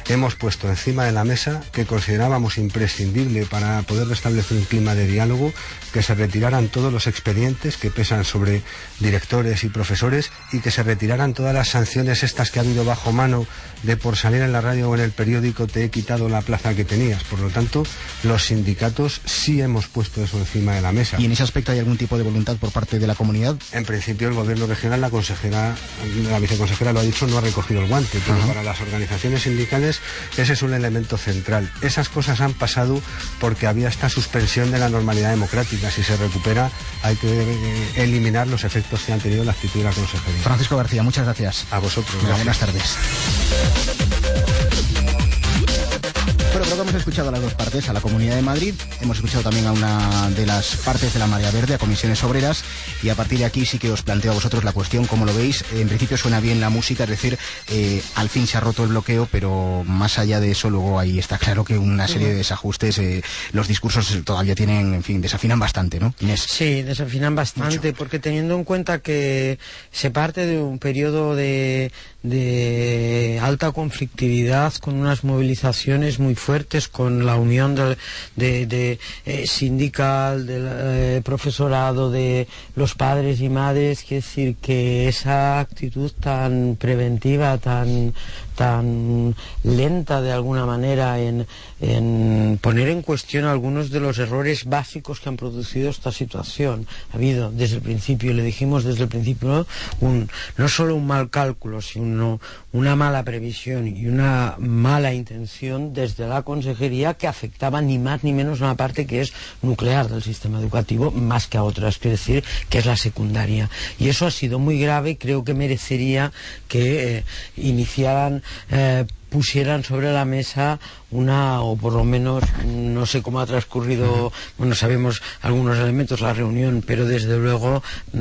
hemos puesto encima de la mesa que considerábamos imprescindible para poder restablecer un clima de diálogo, que se retiraran todos los expedientes que pesan sobre directores y profesores y que se retiraran todas las sanciones estas que ha habido bajo mano de por salir en la radio o en el periódico te he quitado la plaza que tenías. Por lo tanto, los sindicatos sí hemos puesto eso encima de la mesa. ¿Y en ese aspecto hay algún tipo de voluntad por parte de la comunidad? En principio el gobierno regional, la consejera, la viceconsejera lo ha dicho, no ha recogido el guante, pero Ajá. para las organizaciones sindicales ese es un elemento central. Esas cosas han pasado porque había esta suspensión de la normalidad democrática. Si se recupera, hay que eh, eliminar los efectos que han tenido la actitud de la consejería. Francisco García, muchas gracias. A vosotros. Buenas tardes. Bueno, creo que hemos escuchado a las dos partes, a la Comunidad de Madrid, hemos escuchado también a una de las partes de la Marea Verde, a Comisiones Obreras, y a partir de aquí sí que os planteo a vosotros la cuestión, ¿cómo lo veis? En principio suena bien la música, es decir, eh, al fin se ha roto el bloqueo, pero más allá de eso, luego ahí está claro que una serie de desajustes, eh, los discursos todavía tienen, en fin, desafinan bastante, ¿no, Inés? Sí, desafinan bastante, Mucho. Porque teniendo en cuenta que se parte de un periodo de, de alta conflictividad, con unas movilizaciones muy fuertes, con la unión de, de, de eh, sindical, del eh, profesorado, de los padres y madres, quiere decir que esa actitud tan preventiva, tan tan lenta de alguna manera en, en poner en cuestión algunos de los errores básicos que han producido esta situación. Ha habido desde el principio, le dijimos desde el principio, un, no solo un mal cálculo, sino una mala previsión y una mala intención desde la consejería que afectaba ni más ni menos a una parte que es nuclear del sistema educativo más que a otras, quiero decir, que es la secundaria. Y eso ha sido muy grave y creo que merecería que eh, iniciaran Eh, pusieran sobre la mesa una, o por lo menos, no sé cómo ha transcurrido, bueno, sabemos algunos elementos la reunión, pero desde luego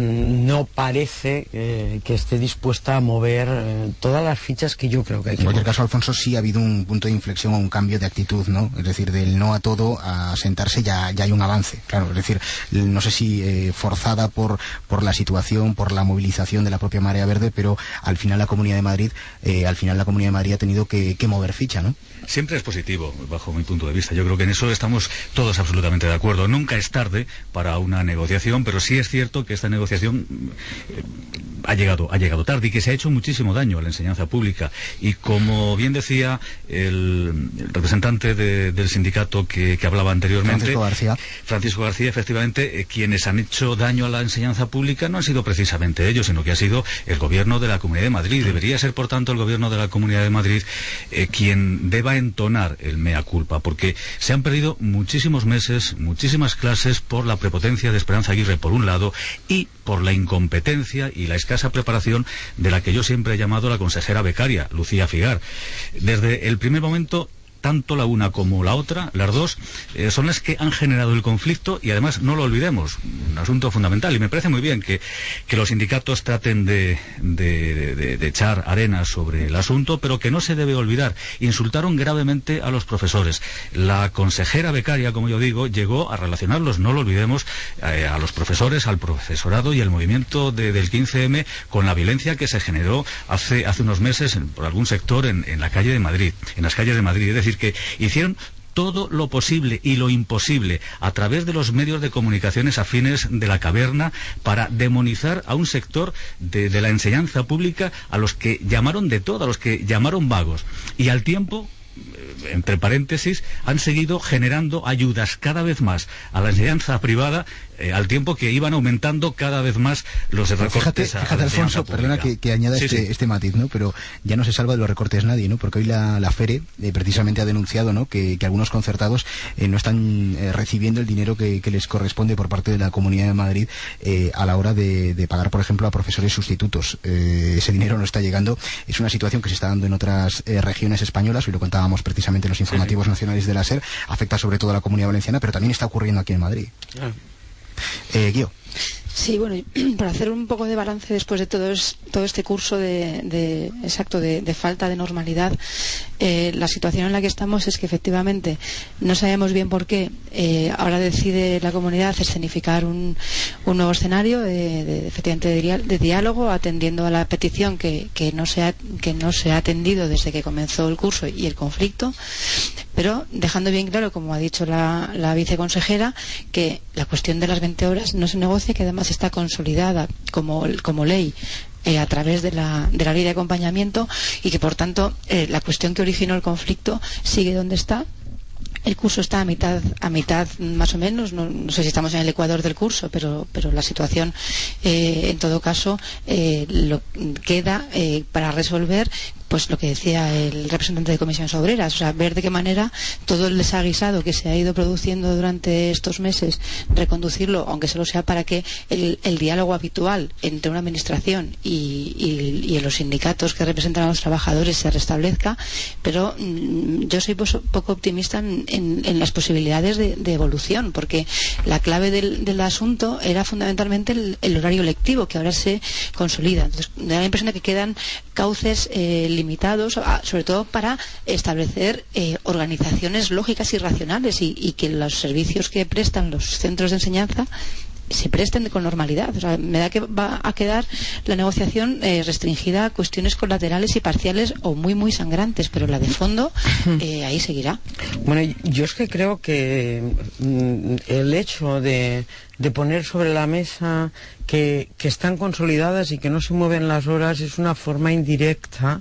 no parece eh, que esté dispuesta a mover eh, todas las fichas que yo creo que hay que En cualquier mover. caso, Alfonso, sí ha habido un punto de inflexión o un cambio de actitud, ¿no? Es decir, del no a todo a sentarse ya, ya hay un avance, claro. Es decir, no sé si eh, forzada por, por la situación, por la movilización de la propia Marea Verde, pero al final la Comunidad de Madrid, eh, al final la Comunidad de Madrid ha tenido que que mover ficha, ¿no? Siempre es positivo, bajo mi punto de vista. Yo creo que en eso estamos todos absolutamente de acuerdo. Nunca es tarde para una negociación, pero sí es cierto que esta negociación eh, ha llegado, ha llegado tarde y que se ha hecho muchísimo daño a la enseñanza pública. Y como bien decía el, el representante de, del sindicato que, que hablaba anteriormente, Francisco García, Francisco García, efectivamente, eh, quienes han hecho daño a la enseñanza pública no han sido precisamente ellos, sino que ha sido el gobierno de la Comunidad de Madrid. Debería ser, por tanto, el gobierno de la Comunidad de Madrid eh, quien deba entonar el mea culpa, porque se han perdido muchísimos meses, muchísimas clases por la prepotencia de Esperanza Aguirre por un lado y por la incompetencia y la escasa preparación de la que yo siempre he llamado la consejera becaria, Lucía Figar. Desde el primer momento, tanto la una como la otra, las dos, eh, son las que han generado el conflicto y además no lo olvidemos, un asunto fundamental, y me parece muy bien que, que los sindicatos traten de, de, de, de echar arena sobre el asunto, pero que no se debe olvidar, insultaron gravemente a los profesores. La consejera becaria, como yo digo, llegó a relacionarlos, no lo olvidemos, eh, a los profesores, al profesorado y el movimiento de, del quince eme con la violencia que se generó hace, hace unos meses en, por algún sector en, en la calle de Madrid, en las calles de Madrid, es decir, que hicieron todo lo posible y lo imposible a través de los medios de comunicaciones afines de la caverna para demonizar a un sector de, de la enseñanza pública a los que llamaron de todo, a los que llamaron vagos. Y al tiempo, entre paréntesis, han seguido generando ayudas cada vez más a la enseñanza privada, eh, al tiempo que iban aumentando cada vez más los recortes. Fíjate, a, fíjate a la Alfonso, perdona que, que añada sí, este, sí. este matiz, ¿no? Pero ya no se salva de los recortes nadie, ¿no? Porque hoy la, la FERE eh, precisamente ha denunciado, ¿no? Que, que algunos concertados eh, no están eh, recibiendo el dinero que, que les corresponde por parte de la Comunidad de Madrid eh, a la hora de, de pagar, por ejemplo, a profesores sustitutos. Eh, ese dinero no está llegando. Es una situación que se está dando en otras eh, regiones españolas, hoy lo contábamos precisamente en los informativos sí, sí. nacionales de la SER, afecta sobre todo a la Comunidad Valenciana, pero también está ocurriendo aquí en Madrid. Ah. Eh, Guío. Sí, bueno, para hacer un poco de balance después de todo, es, todo este curso de, de exacto de, de falta de normalidad, eh, la situación en la que estamos es que efectivamente no sabemos bien por qué eh, ahora decide la comunidad escenificar un, un nuevo escenario de, de, efectivamente de, diá- de diálogo, atendiendo a la petición que, que no se ha, que no se ha atendido desde que comenzó el curso y el conflicto, pero dejando bien claro, como ha dicho la, la viceconsejera, que la cuestión de las veinte horas no se negocia, que además está consolidada como, como ley eh, a través de la, de la ley de acompañamiento, y que por tanto eh, la cuestión que originó el conflicto sigue donde está. El curso está a mitad, a mitad más o menos, no, no sé si estamos en el ecuador del curso, pero, pero la situación eh, en todo caso eh, lo, queda eh, para resolver, pues lo que decía el representante de Comisiones Obreras, o sea, ver de qué manera todo el desaguisado que se ha ido produciendo durante estos meses, reconducirlo, aunque solo sea para que el, el diálogo habitual entre una administración y, y, y los sindicatos que representan a los trabajadores se restablezca, pero mmm, yo soy pues, poco optimista en, en, en las posibilidades de, de evolución, porque la clave del, del asunto era fundamentalmente el, el horario lectivo, que ahora se consolida. Entonces, me da la impresión de que quedan cauces eh, limitados, a, sobre todo para establecer eh, organizaciones lógicas y racionales, y, y que los servicios que prestan los centros de enseñanza se presten con normalidad. O sea, me da que va a quedar la negociación eh, restringida a cuestiones colaterales y parciales o muy muy sangrantes, pero la de fondo eh, ahí seguirá. Bueno, yo es que creo que mm, el hecho de, de poner sobre la mesa que, que están consolidadas y que no se mueven las horas es una forma indirecta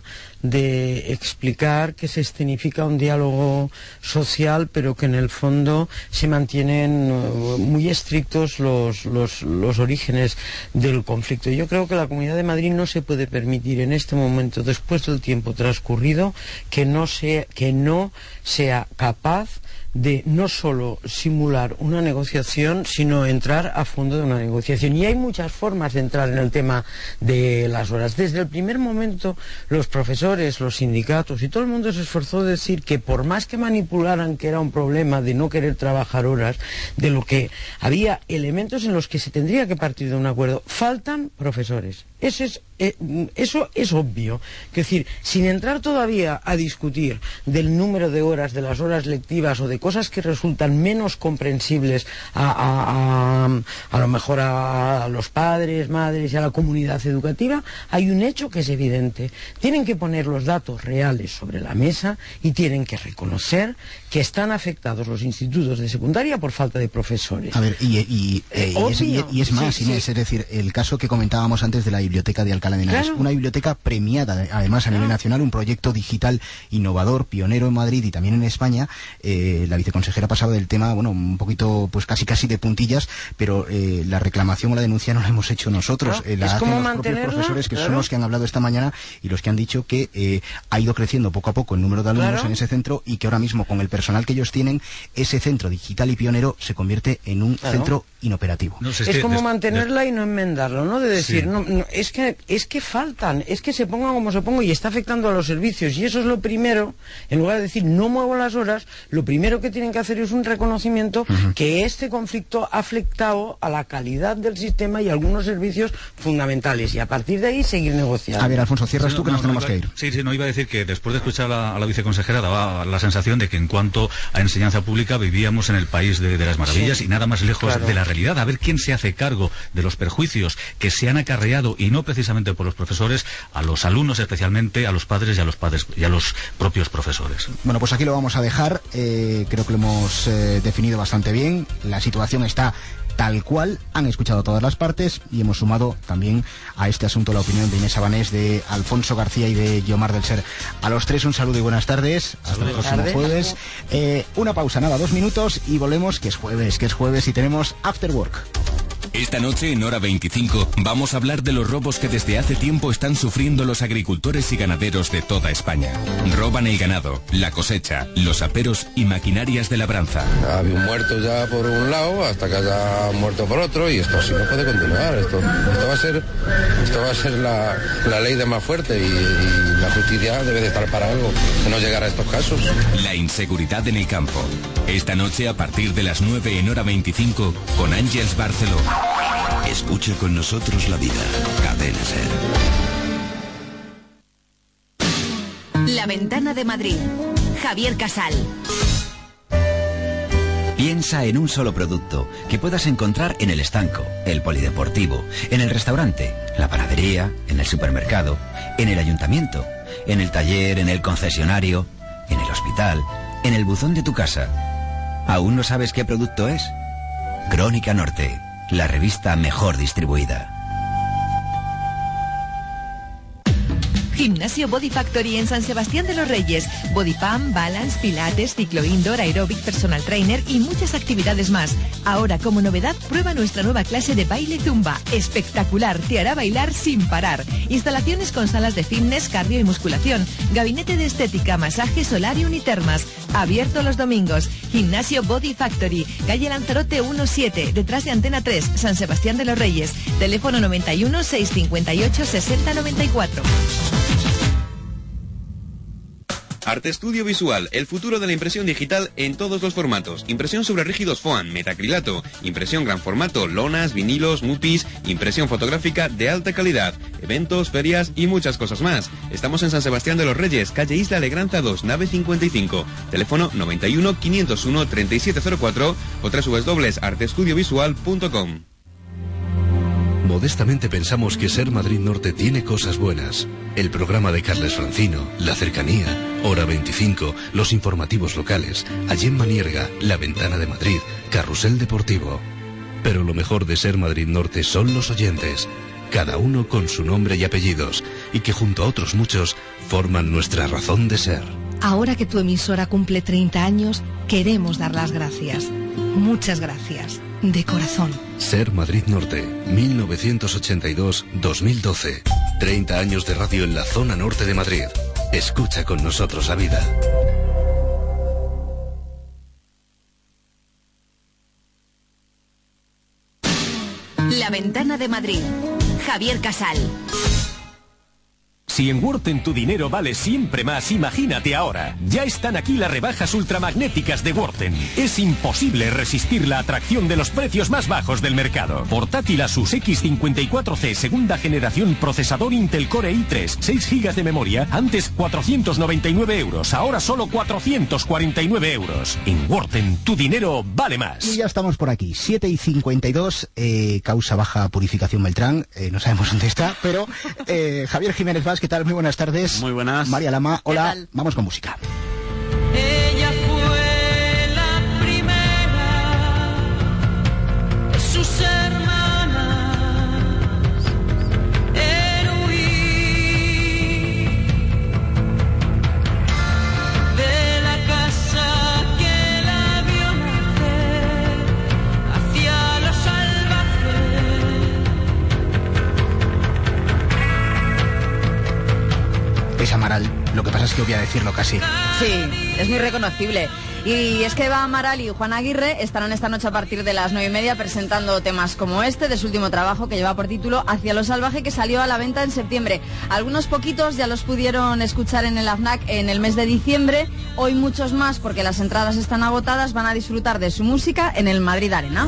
de explicar que se escenifica un diálogo social, pero que en el fondo se mantienen uh, muy estrictos los, los, los orígenes del conflicto. Yo creo que la Comunidad de Madrid no se puede permitir en este momento, después del tiempo transcurrido, que no sea, que no sea capaz de no solo simular una negociación, sino entrar a fondo de una negociación. Y hay muchas formas de entrar en el tema de las horas. Desde el primer momento, los profesores, los sindicatos y todo el mundo se esforzó de decir que por más que manipularan que era un problema de no querer trabajar horas, de lo que había elementos en los que se tendría que partir de un acuerdo, faltan profesores. Ese es, eh, eso es obvio. Es decir, sin entrar todavía a discutir del número de horas, de las horas lectivas o de cosas que resultan menos comprensibles a, a, a, a lo mejor a, a los padres, madres y a la comunidad educativa, hay un hecho que es evidente. Tienen que poner los datos reales sobre la mesa y tienen que reconocer que están afectados los institutos de secundaria por falta de profesores. A ver, y, y, eh, y, es, y, y es más, sí, Inés, sí. Es decir, el caso que comentábamos antes de la biblioteca de Alcalá de Henares, claro. Una biblioteca premiada, además a claro. nivel nacional, un proyecto digital innovador, pionero en Madrid y también en España. Eh, la viceconsejera ha pasado del tema, bueno, un poquito, pues casi casi de puntillas, pero eh, la reclamación o la denuncia no la hemos hecho nosotros, claro. eh, la es hacen como los propios profesores, que claro. son los que han hablado esta mañana y los que han dicho que eh, ha ido creciendo poco a poco el número de alumnos claro. en ese centro, y que ahora mismo con el personal que ellos tienen, ese centro digital y pionero se convierte en un claro. centro inoperativo. No, es, es que, como des, mantenerla des... y no enmendarlo, ¿no? De decir, sí. no, no, es que es que faltan, es que se pongan como se pongan y está afectando a los servicios, y eso es lo primero. En lugar de decir no muevo las horas, lo primero que tienen que hacer es un reconocimiento uh-huh. que este conflicto ha afectado a la calidad del sistema y a algunos servicios fundamentales, y a partir de ahí seguir negociando. A ver, Alfonso, cierras sí, tú no, que nos no, tenemos no, que ir. Sí, sí, no iba a decir que después de escuchar a la, a la viceconsejera daba la sensación de que en cuanto a enseñanza pública vivíamos en el país de, de las maravillas sí. y nada más lejos claro. de la realidad. A ver quién se hace cargo de los perjuicios que se han acarreado, y no precisamente por los profesores, a los alumnos, especialmente a los padres y a los padres y a los propios profesores. Bueno, pues aquí lo vamos a dejar. Eh, creo que lo hemos eh, definido bastante bien. La situación está tal cual, han escuchado todas las partes y hemos sumado también a este asunto la opinión de Inés Abanés, de Alfonso García y de Yomar del Ser. A los tres un saludo y buenas tardes. Hasta Salud. el próximo tarde. jueves. Eh, una pausa, nada, dos minutos y volvemos, que es jueves, que es jueves y tenemos After Work. Esta noche, en Hora veinticinco, vamos a hablar de los robos que desde hace tiempo están sufriendo los agricultores y ganaderos de toda España. Roban el ganado, la cosecha, los aperos y maquinarias de labranza. Había un muerto ya por un lado, hasta que haya muerto por otro, y esto así no puede continuar. Esto, esto va a ser, esto va a ser la, la ley de más fuerte, y, y la justicia debe de estar para algo, que no llegara a estos casos. La inseguridad en el campo. Esta noche, a partir de las nueve en Hora veinticinco, con Ángeles Barceló. Escucha con nosotros la vida. Cadena Ser. La Ventana de Madrid. Javier Casal. Piensa en un solo producto que puedas encontrar en el estanco, el polideportivo, en el restaurante, la panadería, en el supermercado, en el ayuntamiento, en el taller, en el concesionario, en el hospital, en el buzón de tu casa. ¿Aún no sabes qué producto es? Crónica Norte, la revista mejor distribuida. Gimnasio Body Factory en San Sebastián de los Reyes. Body Pump, Balance, Pilates, Ciclo Indoor, Aerobic, Personal Trainer y muchas actividades más. Ahora, como novedad, prueba nuestra nueva clase de baile Zumba. Espectacular, te hará bailar sin parar. Instalaciones con salas de fitness, cardio y musculación. Gabinete de estética, masaje, solarium y termas. Abierto los domingos. Gimnasio Body Factory, calle Lanzarote diecisiete, detrás de Antena tres, San Sebastián de los Reyes. Teléfono noventa y uno, seiscientos cincuenta y ocho, sesenta noventa y cuatro. Arte Estudio Visual, el futuro de la impresión digital en todos los formatos. Impresión sobre rígidos foam, metacrilato, impresión gran formato, lonas, vinilos, mupis, impresión fotográfica de alta calidad, eventos, ferias y muchas cosas más. Estamos en San Sebastián de los Reyes, calle Isla Alegranza dos, nave cincuenta y cinco. Teléfono noventa y uno, quinientos uno, treinta y siete cero cuatro o doble u doble u doble u punto arte estudio visual punto com. Modestamente pensamos que Ser Madrid Norte tiene cosas buenas. El programa de Carles Francino, la cercanía, Hora veinticinco, los informativos locales, Allén Manierga, La Ventana de Madrid, Carrusel Deportivo. Pero lo mejor de Ser Madrid Norte son los oyentes, cada uno con su nombre y apellidos, y que junto a otros muchos forman nuestra razón de ser. Ahora que tu emisora cumple treinta años, queremos dar las gracias. Muchas gracias. De corazón. Ser Madrid Norte, mil novecientos ochenta y dos a dos mil doce. treinta años de radio en la zona norte de Madrid. Escucha con nosotros la vida. La Ventana de Madrid. Javier Casal. Si en Worten tu dinero vale siempre más, imagínate ahora. Ya están aquí las rebajas ultramagnéticas de Worten. Es imposible resistir la atracción de los precios más bajos del mercado. Portátil Asus equis cincuenta y cuatro ce segunda generación, procesador Intel Core i tres, seis gigas de memoria, antes cuatrocientos noventa y nueve euros, ahora solo cuatrocientos cuarenta y nueve euros. En Worten tu dinero vale más. Y ya estamos por aquí, siete y cincuenta y dos, eh, causa baja Purificación Beltrán, eh, no sabemos dónde está, pero eh, Javier Jiménez Vaz, ¿qué tal? Muy buenas tardes. Muy buenas. María Lama, hola, vamos con música. Ella fue la primera de sus hermanas en huir de la casa que la vio nacer hacia lo salvaje. Es Amaral, lo que pasa es que voy a decirlo casi. Sí, es muy reconocible. Y es que Eva Amaral y Juan Aguirre estarán esta noche a partir de las nueve y media presentando temas como este de su último trabajo, que lleva por título Hacia lo salvaje, que salió a la venta en septiembre. Algunos poquitos ya los pudieron escuchar en el AFNAC en el mes de diciembre. Hoy muchos más, porque las entradas están agotadas, van a disfrutar de su música en el Madrid Arena.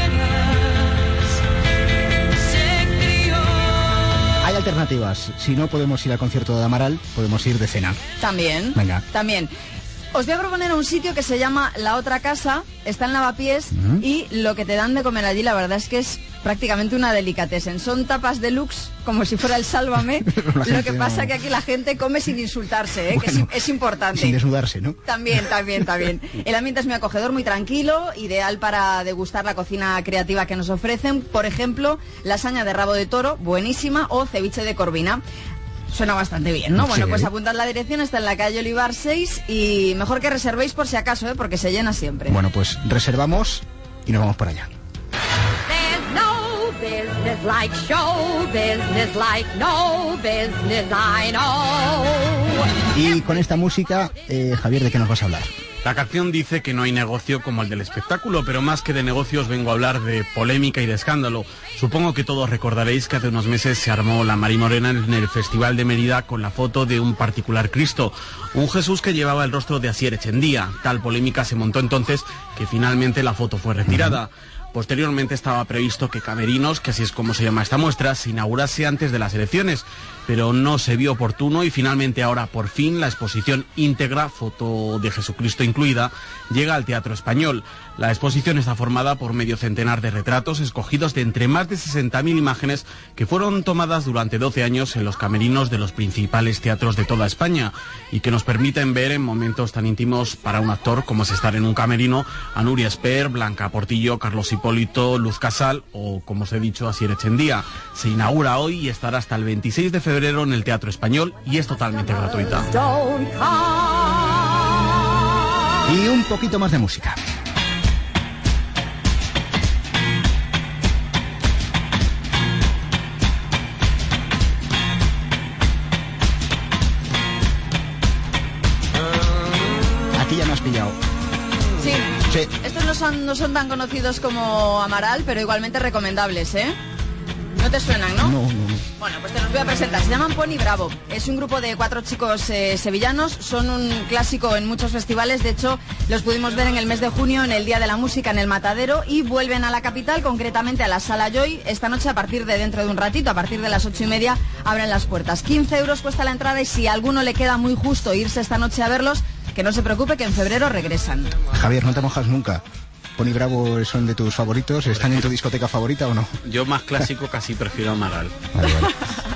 Hay alternativas. Si no podemos ir al concierto de Amaral, podemos ir de cena. También. Venga. También. Os voy a proponer un sitio que se llama La Otra Casa, está en Lavapiés, uh-huh. Y lo que te dan de comer allí, la verdad es que es prácticamente una delicatessen. Son tapas deluxe, como si fuera el Sálvame. Lo que pasa no... que aquí la gente come sin insultarse, ¿eh? Bueno, que es, es importante. Sin desnudarse, ¿no? También, también, también. El ambiente es muy acogedor, muy tranquilo, ideal para degustar la cocina creativa que nos ofrecen. Por ejemplo, lasaña de rabo de toro, buenísima, o ceviche de corvina. Suena bastante bien, ¿no? Sí. Bueno, pues apuntad la dirección, está en la calle Olivar seis y mejor que reservéis por si acaso, ¿eh? Porque se llena siempre. Bueno, pues reservamos y nos vamos para allá. There's no business like show business like no business I know. Y con esta música, eh, Javier, ¿de qué nos vas a hablar? La canción dice que no hay negocio como el del espectáculo, pero más que de negocios vengo a hablar de polémica y de escándalo. Supongo que todos recordaréis que hace unos meses se armó la Marimorena en el Festival de Mérida con la foto de un particular Cristo, un Jesús que llevaba el rostro de Asier Echendía. Tal polémica se montó entonces que finalmente la foto fue retirada. Posteriormente estaba previsto que Camerinos, que así es como se llama esta muestra, se inaugurase antes de las elecciones, pero no se vio oportuno y finalmente ahora por fin la exposición íntegra, foto de Jesucristo incluida, llega al Teatro Español. La exposición está formada por medio centenar de retratos escogidos de entre más de sesenta mil imágenes que fueron tomadas durante doce años en los camerinos de los principales teatros de toda España y que nos permiten ver en momentos tan íntimos para un actor como es estar en un camerino a Nuria Esper, Blanca Portillo, Carlos Hipólito, Luz Casal o, como os he dicho, Asier Echendía. Se inaugura hoy y estará hasta el veintiséis de febrero en el Teatro Español y es totalmente gratuita. Y un poquito más de música. Aquí ya me has pillado. Sí. Sí. Estos no son, no son tan conocidos como Amaral, pero igualmente recomendables, ¿eh? No te suenan, ¿no? No, no, no. Bueno, pues te los voy a presentar. Se llaman Pony Bravo. Es un grupo de cuatro chicos eh, sevillanos. Son un clásico en muchos festivales. De hecho, los pudimos ver en el mes de junio, en el Día de la Música, en el Matadero. Y vuelven a la capital, concretamente a la Sala Joy, esta noche a partir de dentro de un ratito. A partir de las ocho y media abren las puertas. quince euros cuesta la entrada y si a alguno le queda muy justo irse esta noche a verlos, que no se preocupe, que en febrero regresan. Javier, no te mojas nunca. Pony Bravo son de tus favoritos. ¿Están en tu discoteca favorita o no? Yo más clásico casi prefiero Amaral. Vale, vale.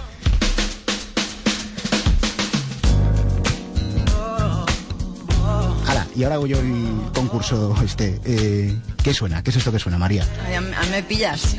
Hala, y ahora hago yo el concurso este. Eh, ¿Qué suena? ¿Qué es esto que suena, María? Ay, a, mí- a mí me pillas.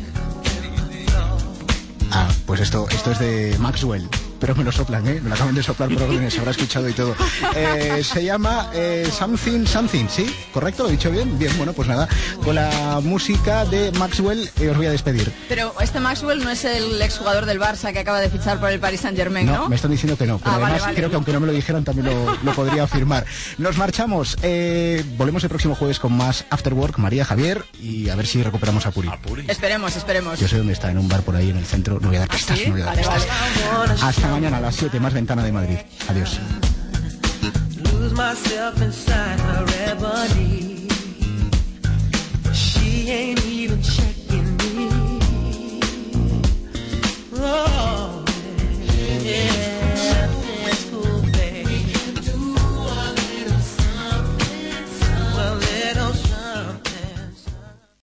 Ah, pues esto, esto es de Maxwell. Pero me lo soplan, ¿eh? Me lo acaban de soplar por órdenes, habrá escuchado y todo. Eh, se llama eh, Something Something, ¿sí? ¿Correcto? ¿Lo he dicho bien? Bien, bueno, pues nada. Con la música de Maxwell eh, os voy a despedir. Pero este Maxwell no es el exjugador del Barça que acaba de fichar por el Paris Saint-Germain, ¿no? No, me están diciendo que no. Pero Ah, vale, además vale. creo que aunque no me lo dijeran también lo, lo podría afirmar. Nos marchamos. Eh, volvemos el próximo jueves con más After Work, María, Javier, y a ver si recuperamos a Puri. Esperemos, esperemos. Yo sé dónde está, en un bar por ahí en el centro. No voy a dar pistas, ¿Sí? no voy a dar Vale, pistas. vale. Hasta mañana a las siete, más Ventana de Madrid. Adiós. Lose myself inside her ebony. She ain't even changed.